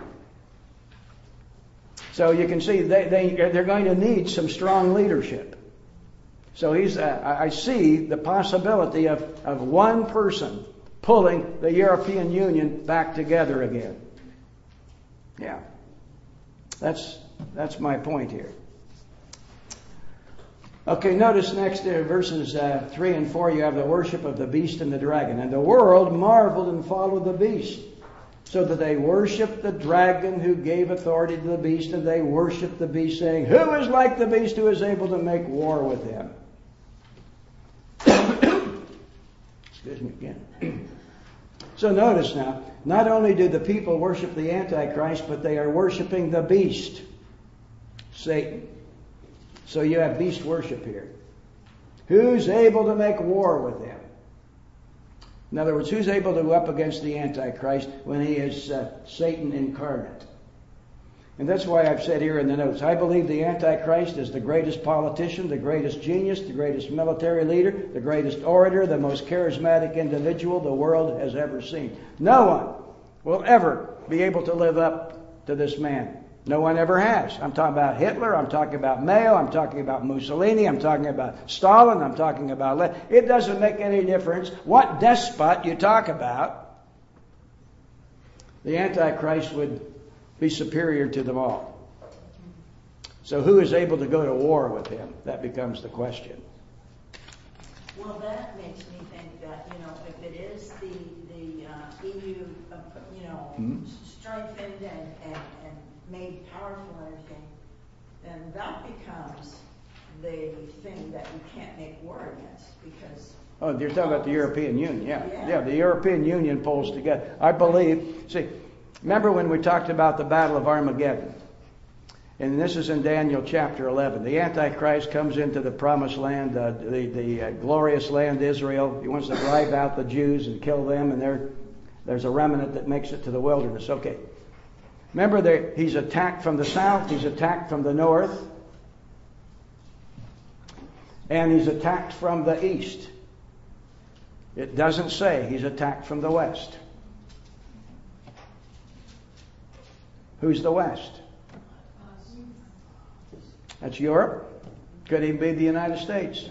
So you can see they, they, they're going to need some strong leadership. So he's. Uh, I see the possibility of, of one person pulling the European Union back together again. Yeah, that's that's my point here. Okay, notice next uh, verses uh, three and four. You have the worship of the beast and the dragon, and the world marveled and followed the beast, so that they worshipped the dragon who gave authority to the beast, and they worshipped the beast, saying, "Who is like the beast, who is able to make war with him?" Excuse me again. So notice now, not only do the people worship the Antichrist, but they are worshiping the beast, Satan. So you have beast worship here. Who's able to make war with him? In other words, who's able to go up against the Antichrist when he is uh, Satan incarnate? And that's why I've said here in the notes, I believe the Antichrist is the greatest politician, the greatest genius, the greatest military leader, the greatest orator, the most charismatic individual the world has ever seen. No one will ever be able to live up to this man. No one ever has. I'm talking about Hitler, I'm talking about Mayo, I'm talking about Mussolini, I'm talking about Stalin, I'm talking about Le- It doesn't make any difference what despot you talk about. The Antichrist would be superior to them all. So who is able to go to war with him? That becomes the question. Well, that makes me think that, you know, if it is the the uh, E U, uh, you know, mm-hmm. strengthened and, and, and made powerful and everything, then that becomes the thing that you can't make war against, because... Oh, you're talking about the European Union, yeah. Yeah, yeah the European Union pulls together. I believe, see, remember when we talked about the Battle of Armageddon? And this is in Daniel chapter eleven. The Antichrist comes into the promised land, uh, the, the uh, glorious land Israel. He wants to drive out the Jews and kill them, and there, there's a remnant that makes it to the wilderness. Okay. Remember, there, he's attacked from the south, he's attacked from the north, and he's attacked from the east. It doesn't say he's attacked from the west. Who's the west? That's Europe. Could even be the United States.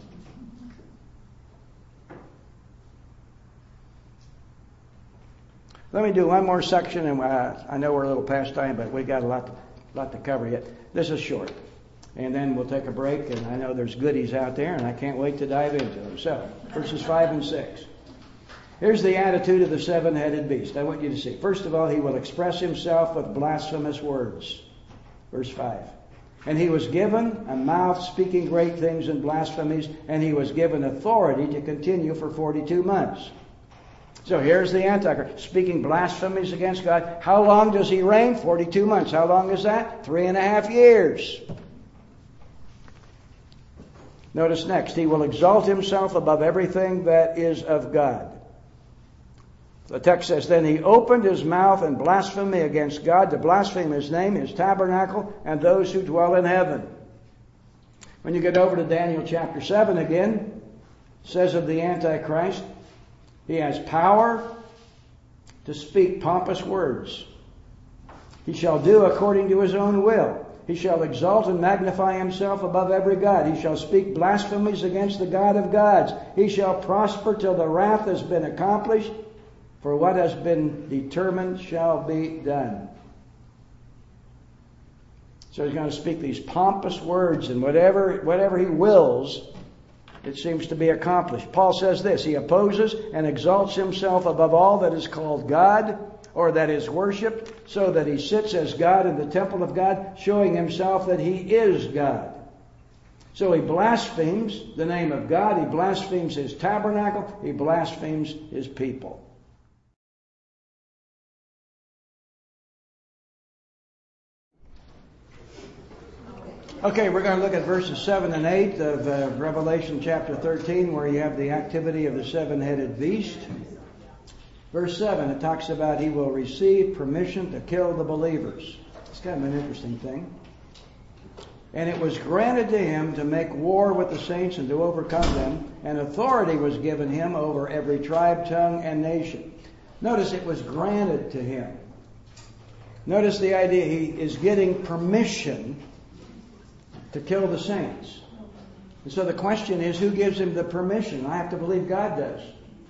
Let me do one more section, and uh, I know we're a little past time, but we got a lot, to, lot to cover yet. This is short, and then we'll take a break. And I know there's goodies out there, and I can't wait to dive into them. So, verses five and six. Here's the attitude of the seven-headed beast. I want you to see. First of all, he will express himself with blasphemous words. Verse five. And he was given a mouth speaking great things and blasphemies, and he was given authority to continue for forty-two months. So here's the Antichrist speaking blasphemies against God. How long does he reign? forty-two months. How long is that? Three and a half years. Notice next, he will exalt himself above everything that is of God. The text says, then he opened his mouth in blasphemy against God, to blaspheme his name, his tabernacle, and those who dwell in heaven. When you get over to Daniel chapter seven again, it says of the Antichrist, he has power to speak pompous words. He shall do according to his own will. He shall exalt and magnify himself above every god. He shall speak blasphemies against the God of gods. He shall prosper till the wrath has been accomplished. For what has been determined shall be done. So he's going to speak these pompous words, and whatever whatever he wills it seems to be accomplished. Paul says this, he opposes and exalts himself above all that is called God or that is worshipped, so that he sits as God in the temple of God, showing himself that he is God. So he blasphemes the name of God, he blasphemes his tabernacle, he blasphemes his people. Okay, we're going to look at verses seven and eight of uh, Revelation chapter thirteen, where you have the activity of the seven-headed beast. Verse seven, it talks about he will receive permission to kill the believers. It's kind of an interesting thing. And it was granted to him to make war with the saints and to overcome them, and authority was given him over every tribe, tongue, and nation. Notice it was granted to him. Notice the idea, he is getting permission to kill the saints. And so the question is, who gives him the permission? I have to believe God does.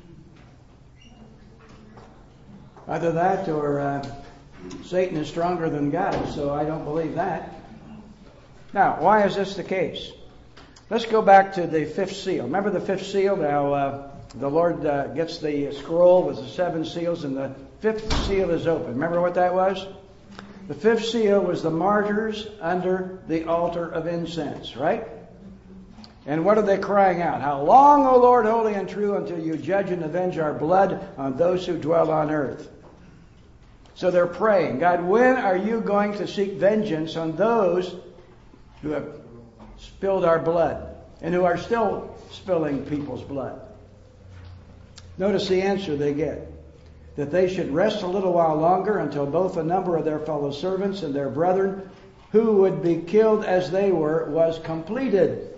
Either that or uh, Satan is stronger than God, so I don't believe that. Now, why is this the case? Let's go back to the fifth seal. Remember the fifth seal? Now, uh, the Lord uh, gets the scroll with the seven seals, and the fifth seal is open. Remember what that was? The fifth seal was the martyrs under the altar of incense, right? And what are they crying out? How long, O Lord, holy and true, until you judge and avenge our blood on those who dwell on earth? So they're praying, God, when are you going to seek vengeance on those who have spilled our blood and who are still spilling people's blood? Notice the answer they get. That they should rest a little while longer until both the number of their fellow servants and their brethren who would be killed as they were was completed.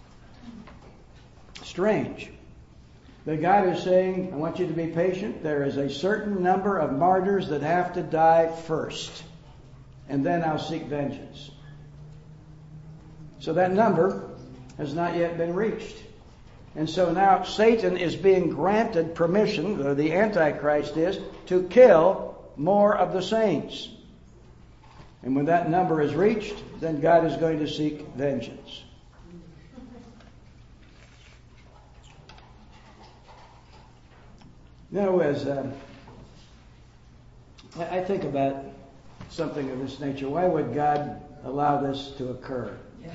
Strange. That God is saying, I want you to be patient. There is a certain number of martyrs that have to die first. And then I'll seek vengeance. So that number has not yet been reached. And so now Satan is being granted permission, or the Antichrist is, to kill more of the saints. And when that number is reached, then God is going to seek vengeance. Now, as uh, I think about something of this nature, why would God allow this to occur? Yeah.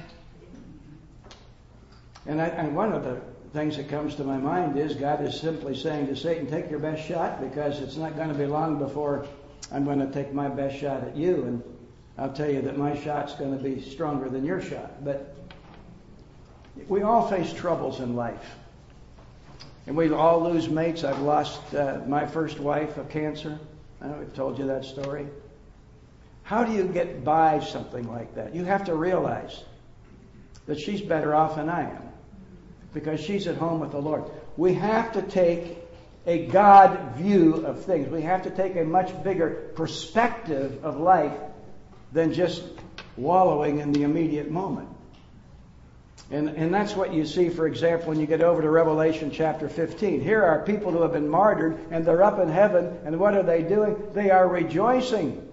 And, I, and one of the things that comes to my mind is God is simply saying to Satan, take your best shot, because it's not going to be long before I'm going to take my best shot at you, and I'll tell you that my shot's going to be stronger than your shot. But we all face troubles in life. And we all lose mates. I've lost uh, my first wife of cancer. I know I've told you that story. How do you get by something like that? You have to realize that she's better off than I am, because she's at home with the Lord. We have to take a God view of things. We have to take a much bigger perspective of life than just wallowing in the immediate moment. And, and that's what you see, for example, when you get over to Revelation chapter fifteen. Here are people who have been martyred, and they're up in heaven, and what are they doing? They are rejoicing.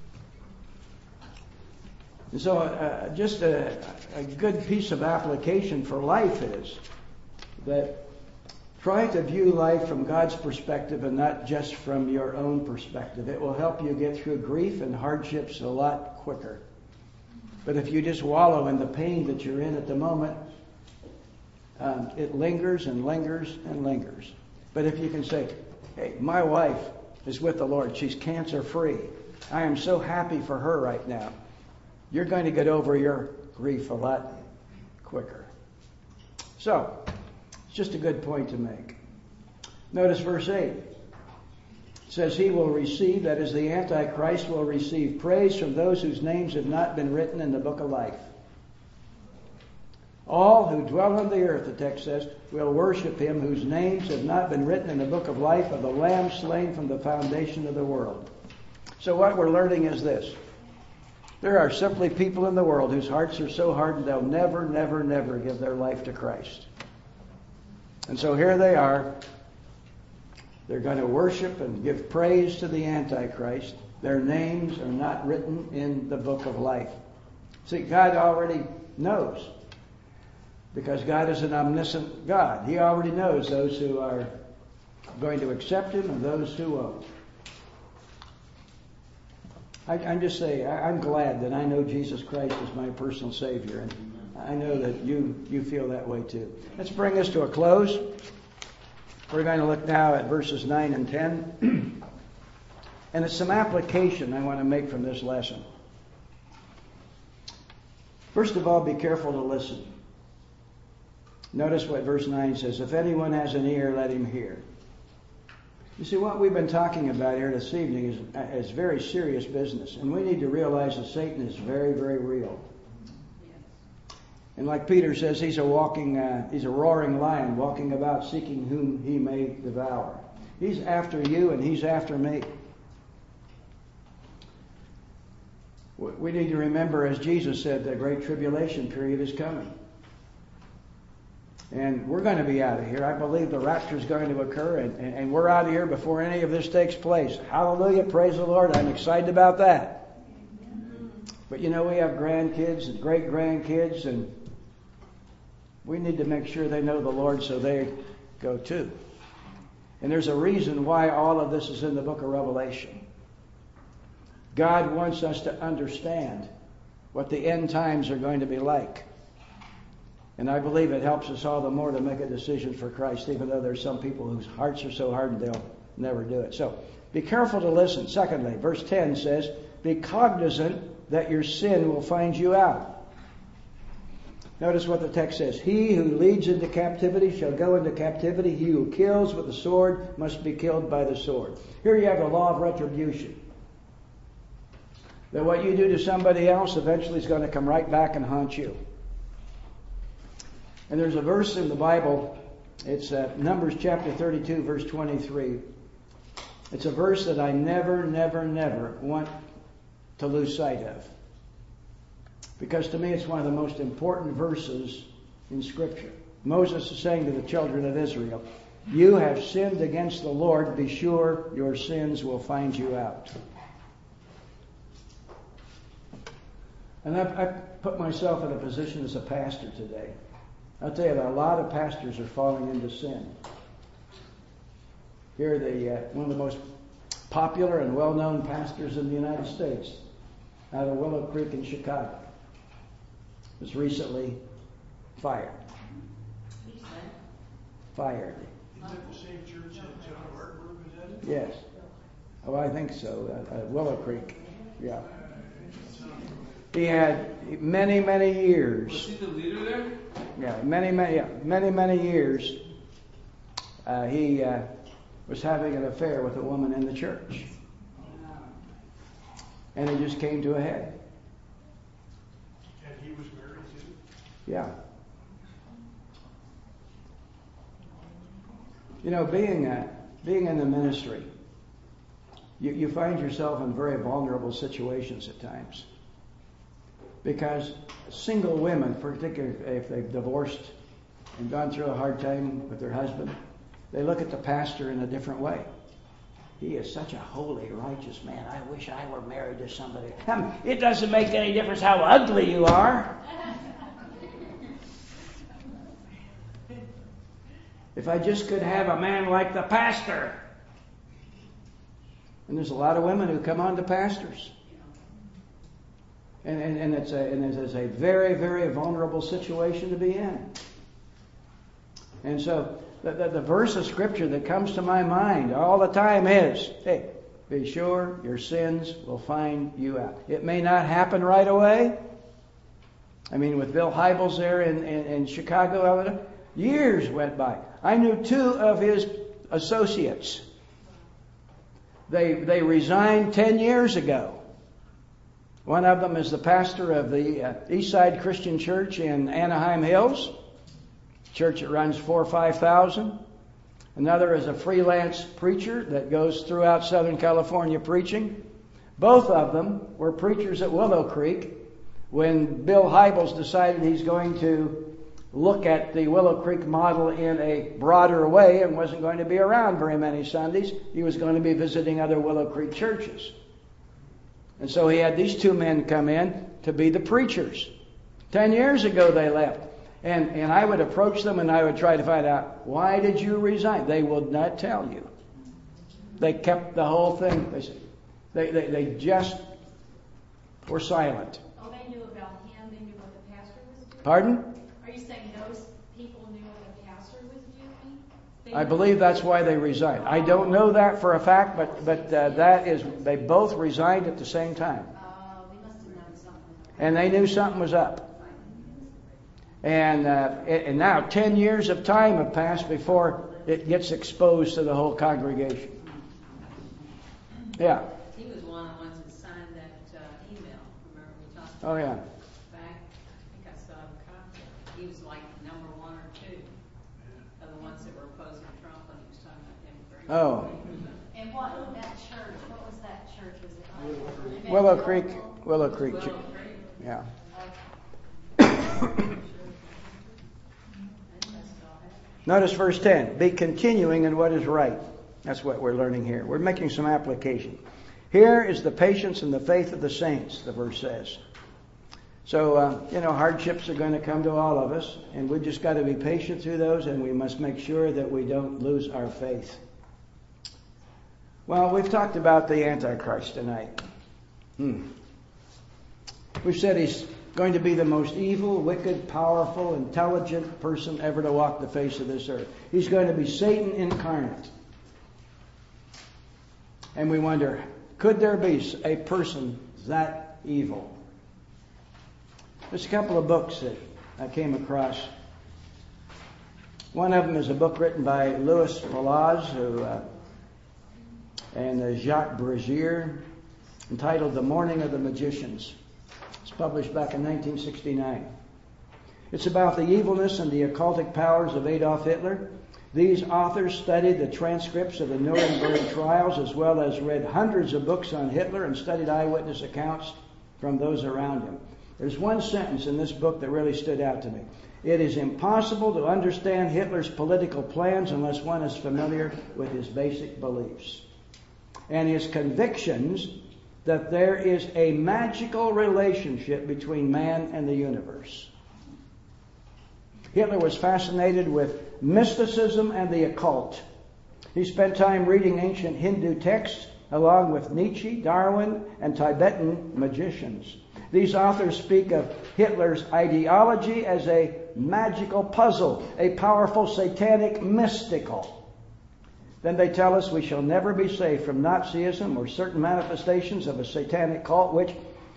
And so uh, just a, a good piece of application for life is that try to view life from God's perspective and not just from your own perspective. It will help you get through grief and hardships a lot quicker. But if you just wallow in the pain that you're in at the moment, um, it lingers and lingers and lingers. But if you can say, hey, my wife is with the Lord. She's cancer free. I am so happy for her right now. You're going to get over your grief a lot quicker. So, it's just a good point to make. Notice verse eight. It says, he will receive, that is, the Antichrist will receive praise from those whose names have not been written in the book of life. All who dwell on the earth, the text says, will worship him whose names have not been written in the book of life of the Lamb slain from the foundation of the world. So what we're learning is this. There are simply people in the world whose hearts are so hardened they'll never, never, never give their life to Christ. And so here they are. They're going to worship and give praise to the Antichrist. Their names are not written in the book of life. See, God already knows Because God is an omniscient God. He already knows those who are going to accept Him and those who won't. I, I'm just saying, I, I'm glad that I know Jesus Christ as my personal Savior. And I know that you, you feel that way too. Let's bring this to a close. We're going to look now at verses nine and ten. And it's some application I want to make from this lesson. First of all, be careful to listen. Notice what verse nine says. If anyone has an ear, let him hear. You see, what we've been talking about here this evening is, is very serious business. And we need to realize that Satan is very, very real. And like Peter says, he's a walking, uh, he's a roaring lion walking about seeking whom he may devour. He's after you and he's after me. We need to remember, as Jesus said, the great tribulation period is coming. And we're going to be out of here. I believe the rapture is going to occur, and, and, and we're out of here before any of this takes place. Hallelujah, praise the Lord. I'm excited about that. But you know, we have grandkids and great-grandkids, and we need to make sure they know the Lord so they go too. And there's a reason why all of this is in the book of Revelation. God wants us to understand what the end times are going to be like. And I believe it helps us all the more to make a decision for Christ, even though there's some people whose hearts are so hardened they'll never do it. So be careful to listen. Secondly, verse ten says, be cognizant that your sin will find you out. Notice what the text says. He who leads into captivity shall go into captivity. He who kills with the sword must be killed by the sword. Here you have the law of retribution. That what you do to somebody else eventually is going to come right back and haunt you. And there's a verse in the Bible, it's uh, Numbers chapter thirty-two, verse twenty-three. It's a verse that I never, never, never want to lose sight of. Because to me it's one of the most important verses in Scripture. Moses is saying to the children of Israel, you have sinned against the Lord, be sure your sins will find you out. And I've, I've put myself in a position as a pastor today. I'll tell you that a lot of pastors are falling into sin. Here, the uh, one of the most popular and well-known pastors in the United States, out of Willow Creek in Chicago, was recently fired. Fired. Is that the same church that John Wartburg was at? Yes. Oh, I think so. Uh, uh, Willow Creek. Yeah. He had many, many years. Was he the leader there? Yeah, many, many, yeah, many, many years. Uh, he uh, was having an affair with a woman in the church, and it just came to a head. And he was married too? Yeah. You know, being uh, being in the ministry, you, you find yourself in very vulnerable situations at times. Because single women, particularly if they've divorced and gone through a hard time with their husband, they look at the pastor in a different way. He is such a holy, righteous man. I wish I were married to somebody. I mean, it doesn't make any difference how ugly you are. If I just could have a man like the pastor. And there's a lot of women who come on to pastors. And, and, and, it's a, and it's a very, very vulnerable situation to be in. And so the, the, the verse of Scripture that comes to my mind all the time is, hey, be sure your sins will find you out. It may not happen right away. I mean, with Bill Hybels there in, in, in Chicago, years went by. I knew two of his associates. They, they resigned ten years ago. One of them is the pastor of the uh, Eastside Christian Church in Anaheim Hills, church that runs four or five thousand. Another is a freelance preacher that goes throughout Southern California preaching. Both of them were preachers at Willow Creek when Bill Hybels decided he's going to look at the Willow Creek model in a broader way and wasn't going to be around very many Sundays. He was going to be visiting other Willow Creek churches. And so he had these two men come in to be the preachers. Ten years ago they left. And, and I would approach them and I would try to find out, why did you resign? They would not tell you. They kept the whole thing. They, they, they just were silent. Oh, they knew about him. They knew what the pastor was doing? Pardon? Are you saying those people knew what the pastor was doing? They I knew- believe that's why they resigned. I don't know that for a fact, but, but uh, that is, they both resigned at the same time. Oh, they must have known something. And they knew something was up. And, uh, and now ten years of time have passed before it gets exposed to the whole congregation. Yeah. He was one of the ones that signed that uh, email. Remember we talked Oh, about yeah. it back? I think I saw a copy. He was like number one or two of the ones that were opposing Trump when he was talking about immigration. Oh. And what was that church? What was that church? Was it Willow Creek. Willow Creek. Willow Creek. Yeah. Notice verse ten. Be continuing in what is right. That's what we're learning here. We're making some application. Here is the patience and the faith of the saints, the verse says. So, uh, you know, hardships are going to come to all of us, and we've just got to be patient through those, and we must make sure that we don't lose our faith. Well, we've talked about the Antichrist tonight. Hmm. We've said he's going to be the most evil, wicked, powerful, intelligent person ever to walk the face of this earth. He's going to be Satan incarnate. And we wonder, could there be a person that evil? There's a couple of books that I came across. One of them is a book written by Louis Palaz who, uh, and uh, Jacques Brazier, entitled The Morning of the Magicians. It's published back in nineteen sixty-nine. It's about the evilness and the occultic powers of Adolf Hitler. These authors studied the transcripts of the Nuremberg trials as well as read hundreds of books on Hitler and studied eyewitness accounts from those around him. There's one sentence in this book that really stood out to me. It is impossible to understand Hitler's political plans unless one is familiar with his basic beliefs and his convictions that there is a magical relationship between man and the universe. Hitler was fascinated with mysticism and the occult. He spent time reading ancient Hindu texts along with Nietzsche, Darwin, and Tibetan magicians. These authors speak of Hitler's ideology as a magical puzzle, a powerful satanic mystical. Then they tell us we shall never be safe from Nazism or certain manifestations of a satanic cult which,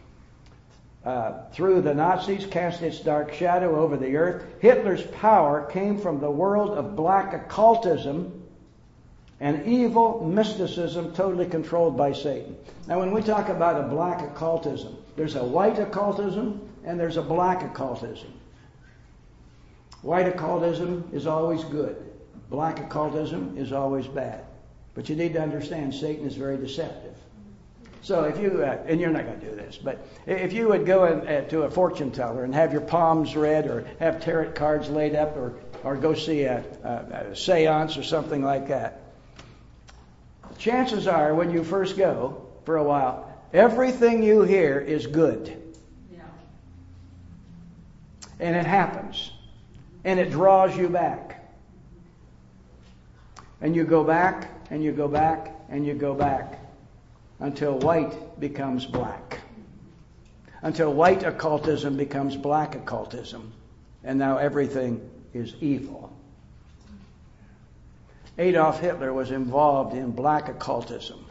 uh, through the Nazis, cast its dark shadow over the earth. Hitler's power came from the world of black occultism and evil mysticism totally controlled by Satan. Now, when we talk about a black occultism, there's a white occultism and there's a black occultism. White occultism is always good. Black occultism is always bad. But you need to understand Satan is very deceptive. So if you, uh, and you're not going to do this, but if you would go in, uh, to a fortune teller and have your palms read or have tarot cards laid up or, or go see a, a, a seance or something like that, chances are when you first go for a while, everything you hear is good. Yeah. And it happens. And it draws you back. And you go back, and you go back, and you go back until white becomes black. Until white occultism becomes black occultism. And now everything is evil. Adolf Hitler was involved in black occultism.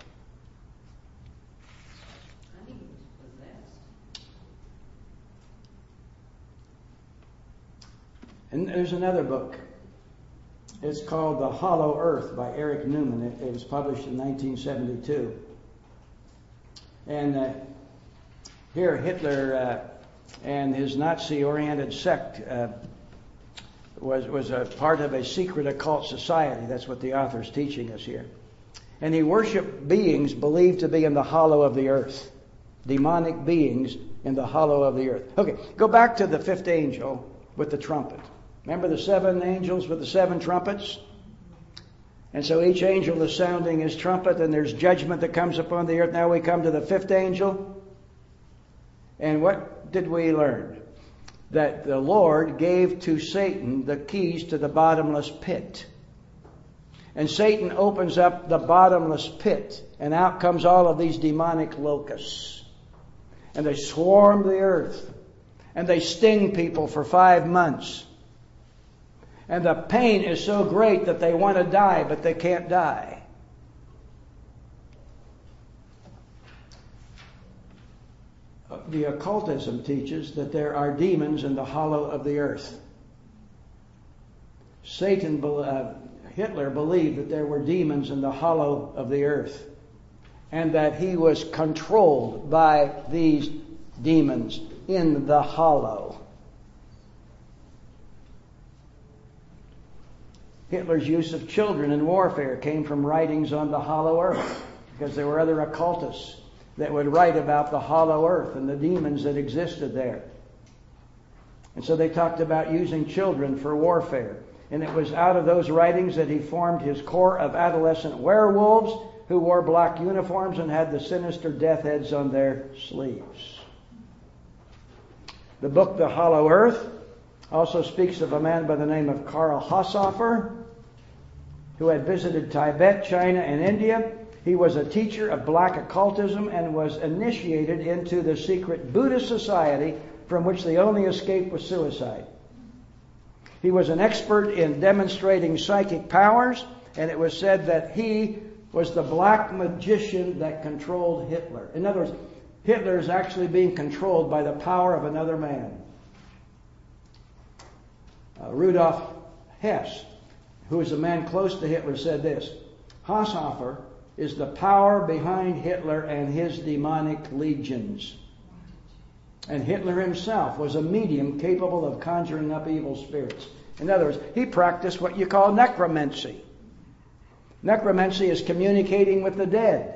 I think he was possessed. And there's another book. It's called The Hollow Earth by Eric Newman. It, it was published in nineteen seventy-two. And uh, here Hitler uh, and his Nazi-oriented sect uh, was, was a part of a secret occult society. That's what the author's teaching us here. And he worshiped beings believed to be in the hollow of the earth. Demonic beings in the hollow of the earth. Okay, go back to the fifth angel with the trumpet. Remember the seven angels with the seven trumpets? And so each angel is sounding his trumpet and there's judgment that comes upon the earth. Now we come to the fifth angel. And what did we learn? that the Lord gave to Satan the keys to the bottomless pit. And Satan opens up the bottomless pit, and out comes all of these demonic locusts. And they swarm the earth, and they sting people for five months. And the pain is so great that they want to die, but they can't die. The occultism teaches that there are demons in the hollow of the earth. Satan, uh, Hitler believed that there were demons in the hollow of the earth, and that he was controlled by these demons in the hollow. Hitler's use of children in warfare came from writings on the hollow earth, because there were other occultists that would write about the hollow earth and the demons that existed there. And so they talked about using children for warfare. And it was out of those writings that he formed his corps of adolescent werewolves who wore black uniforms and had the sinister death heads on their sleeves. The book The Hollow Earth also speaks of a man by the name of Karl Haushofer, who had visited Tibet, China, and India. He was a teacher of black occultism and was initiated into the secret Buddhist society from which the only escape was suicide. He was an expert in demonstrating psychic powers, and it was said that he was the black magician that controlled Hitler. In other words, Hitler is actually being controlled by the power of another man. Uh, Rudolf Hess, who was a man close to Hitler, said this: Haushofer is the power behind Hitler and his demonic legions. And Hitler himself was a medium capable of conjuring up evil spirits. In other words, he practiced what you call necromancy. Necromancy is communicating with the dead.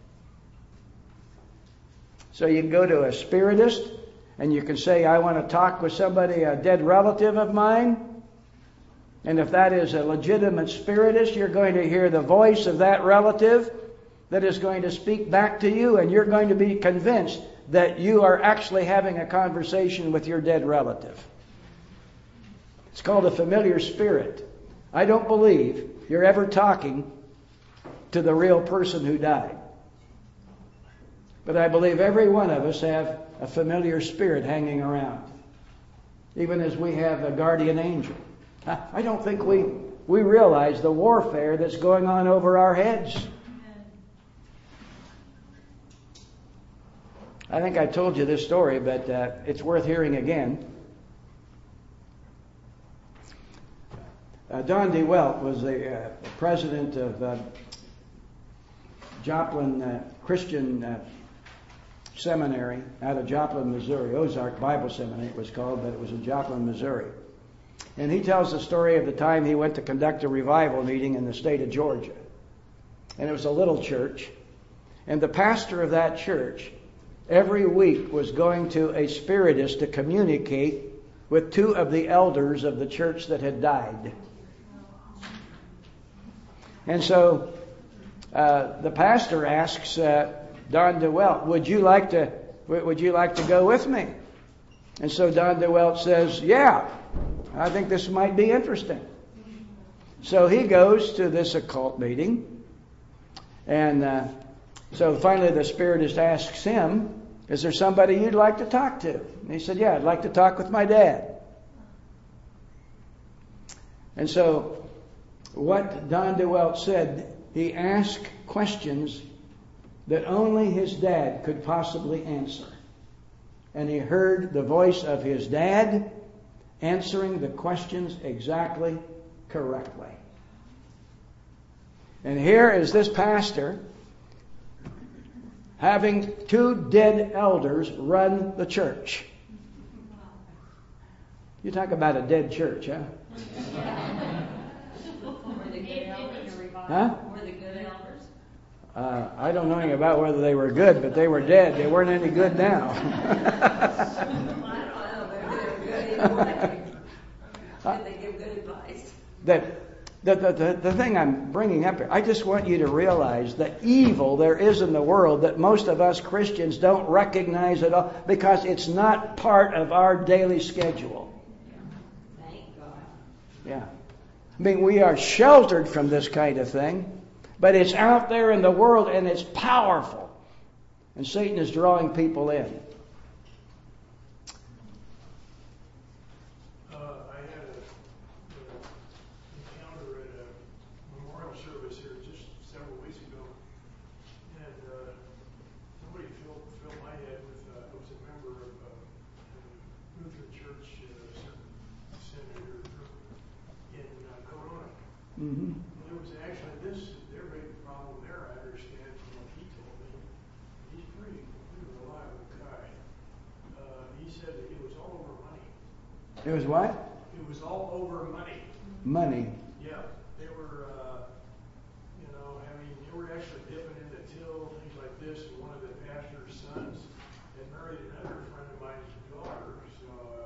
So you can go to a spiritist and you can say, I want to talk with somebody, a dead relative of mine. And if that is a legitimate spiritist, you're going to hear the voice of that relative that is going to speak back to you, and you're going to be convinced that you are actually having a conversation with your dead relative. It's called a familiar spirit. I don't believe you're ever talking to the real person who died. But I believe every one of us have a familiar spirit hanging around, even as we have a guardian angel. I don't think we, we realize the warfare that's going on over our heads. I think I told you this story, but uh, it's worth hearing again. Uh, Don DeWelt was the uh, president of uh, Joplin uh, Christian uh, Seminary out of Joplin, Missouri. Ozark Bible Seminary it was called, but it was in Joplin, Missouri. And he tells the story of the time he went to conduct a revival meeting in the state of Georgia. And it was a little church. And the pastor of that church every week was going to a spiritist to communicate with two of the elders of the church that had died. And so uh, the pastor asks uh, Don DeWelt, would you like to would you like to go with me? And so Don DeWelt says, yeah, I think this might be interesting. So he goes to this occult meeting, and uh, so finally the spiritist asks him, is there somebody you'd like to talk to? And he said, yeah, I'd like to talk with my dad. And so what Don DeWelt said, he asked questions that only his dad could possibly answer. And he heard the voice of his dad answering the questions exactly correctly. And here is this pastor having two dead elders run the church. You talk about a dead church, huh? Were they good elders? Huh? Were they good elders? Uh, I don't know anything about whether they were good, but they were dead. They weren't any good now. I don't know. Maybe they were good either way. Did they give good advice? That The, the, the, the thing I'm bringing up here, I just want you to realize the evil there is in the world that most of us Christians don't recognize at all because it's not part of our daily schedule. Thank God. Yeah. I mean, we are sheltered from this kind of thing, but it's out there in the world and it's powerful. And Satan is drawing people in. Mm-hmm. There was actually this, their big problem there, I understand from what he told me. He's pretty, pretty reliable guy. Uh, he said that it was all over money. It was what? It was all over money. Money. Yeah. They were, uh, you know, I mean, they were actually dipping in the till, things like this. And one of the pastor's sons had married another friend of mine's daughter. So, uh,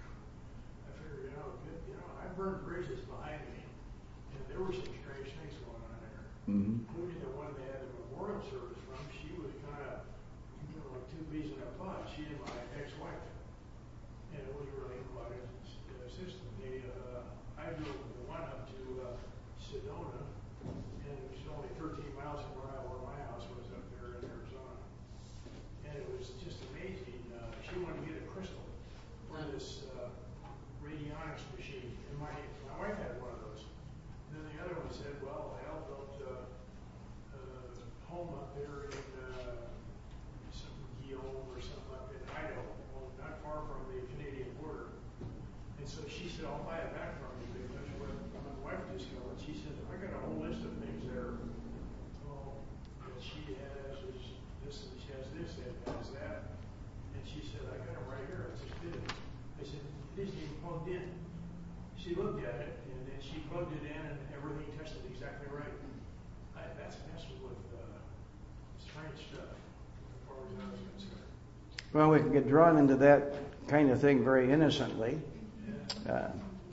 I figured, you know, good, you know, I burned bridges behind me. There were some strange things going on there, mm-hmm. including the one they had the memorial service from. She was kind of, you know, like two bees in a pod. She and my ex-wife, and it was really quite a system. They, uh, I drove the one up to uh, Sedona, and it was only thirteen miles from where, I, where my house was up there in Arizona, and it was just amazing. Uh, she wanted to get a crystal for this uh, radionics machine, and my my wife had one of those. And then the other one said, well, Al built a uh, uh, home up there in uh, some Guillaume or something up in Idaho, well, not far from the Canadian border. And so she said, I'll buy it back from you because what my wife discovered, she said, I got a whole list of things there. Well, that she has is this, and she has this, and has that. And she said, I got them right here. I just did it. I said, it isn't even plugged in. She looked at it, and then she plugged it in, and everything tested exactly right. I, that's messing with uh, strange stuff, as far as I was concerned. Well, we can get drawn into that kind of thing very innocently. Yeah. Uh,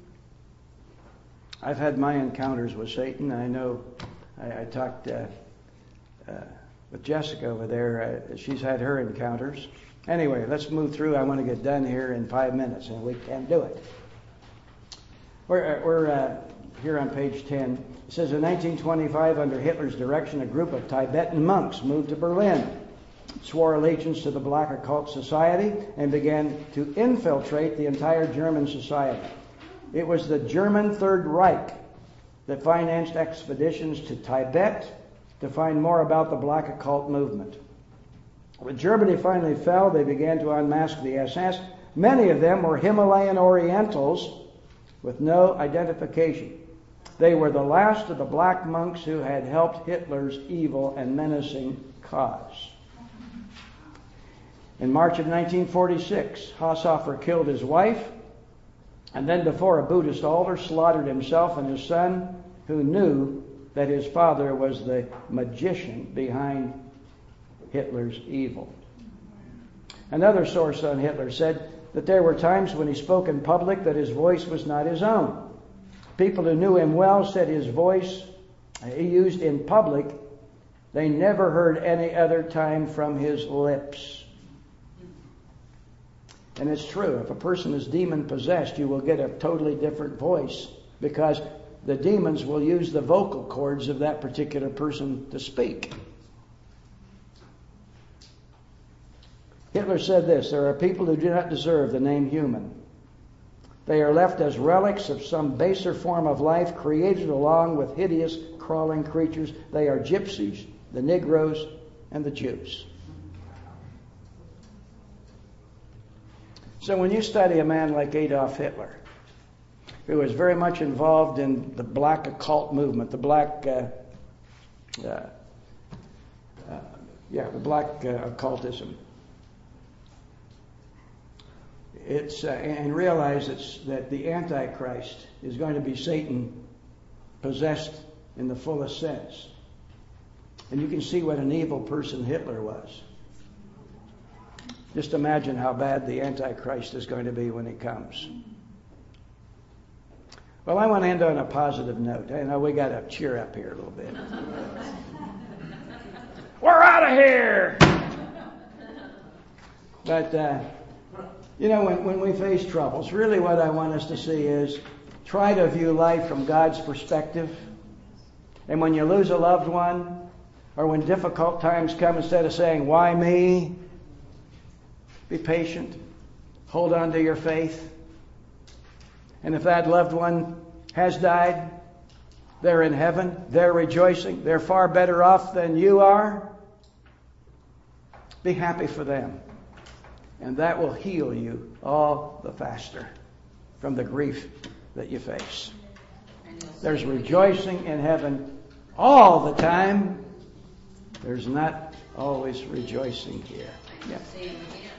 I've had my encounters with Satan. I know I, I talked uh, uh, with Jessica over there. Uh, she's had her encounters. Anyway, let's move through. I want to get done here in five minutes, and we can do it. We're, we're uh, here on page ten. It says, in nineteen twenty-five, under Hitler's direction, a group of Tibetan monks moved to Berlin, swore allegiance to the Black Occult Society, and began to infiltrate the entire German society. It was the German Third Reich that financed expeditions to Tibet to find more about the Black Occult movement. When Germany finally fell, they began to unmask the S S. Many of them were Himalayan Orientals with no identification. They were the last of the black monks who had helped Hitler's evil and menacing cause. In March of nineteen forty-six, Haushofer killed his wife, and then before a Buddhist altar slaughtered himself and his son, who knew that his father was the magician behind Hitler's evil. Another source on Hitler said that there were times when he spoke in public that his voice was not his own. People who knew him well said his voice he used in public, they never heard any other time from his lips. And it's true. If a person is demon-possessed, you will get a totally different voice because the demons will use the vocal cords of that particular person to speak. Hitler said this, there are people who do not deserve the name human. They are left as relics of some baser form of life created along with hideous crawling creatures. They are gypsies, the Negroes, and the Jews. So when you study a man like Adolf Hitler, who was very much involved in the black occult movement, the black, uh, uh, uh, yeah, the black uh, occultism, It's uh, and realize it's, that the Antichrist is going to be Satan possessed in the fullest sense. And you can see what an evil person Hitler was. Just imagine how bad the Antichrist is going to be when he comes. Well, I want to end on a positive note. I know we got to cheer up here a little bit. We're out of here! But, uh, you know, when, when we face troubles, really what I want us to see is try to view life from God's perspective. And when you lose a loved one, or when difficult times come, instead of saying, why me? Be patient. Hold on to your faith. And if that loved one has died, they're in heaven, they're rejoicing, they're far better off than you are. Be happy for them. And that will heal you all the faster from the grief that you face. There's rejoicing in heaven all the time. There's not always rejoicing here. Yeah. See him again.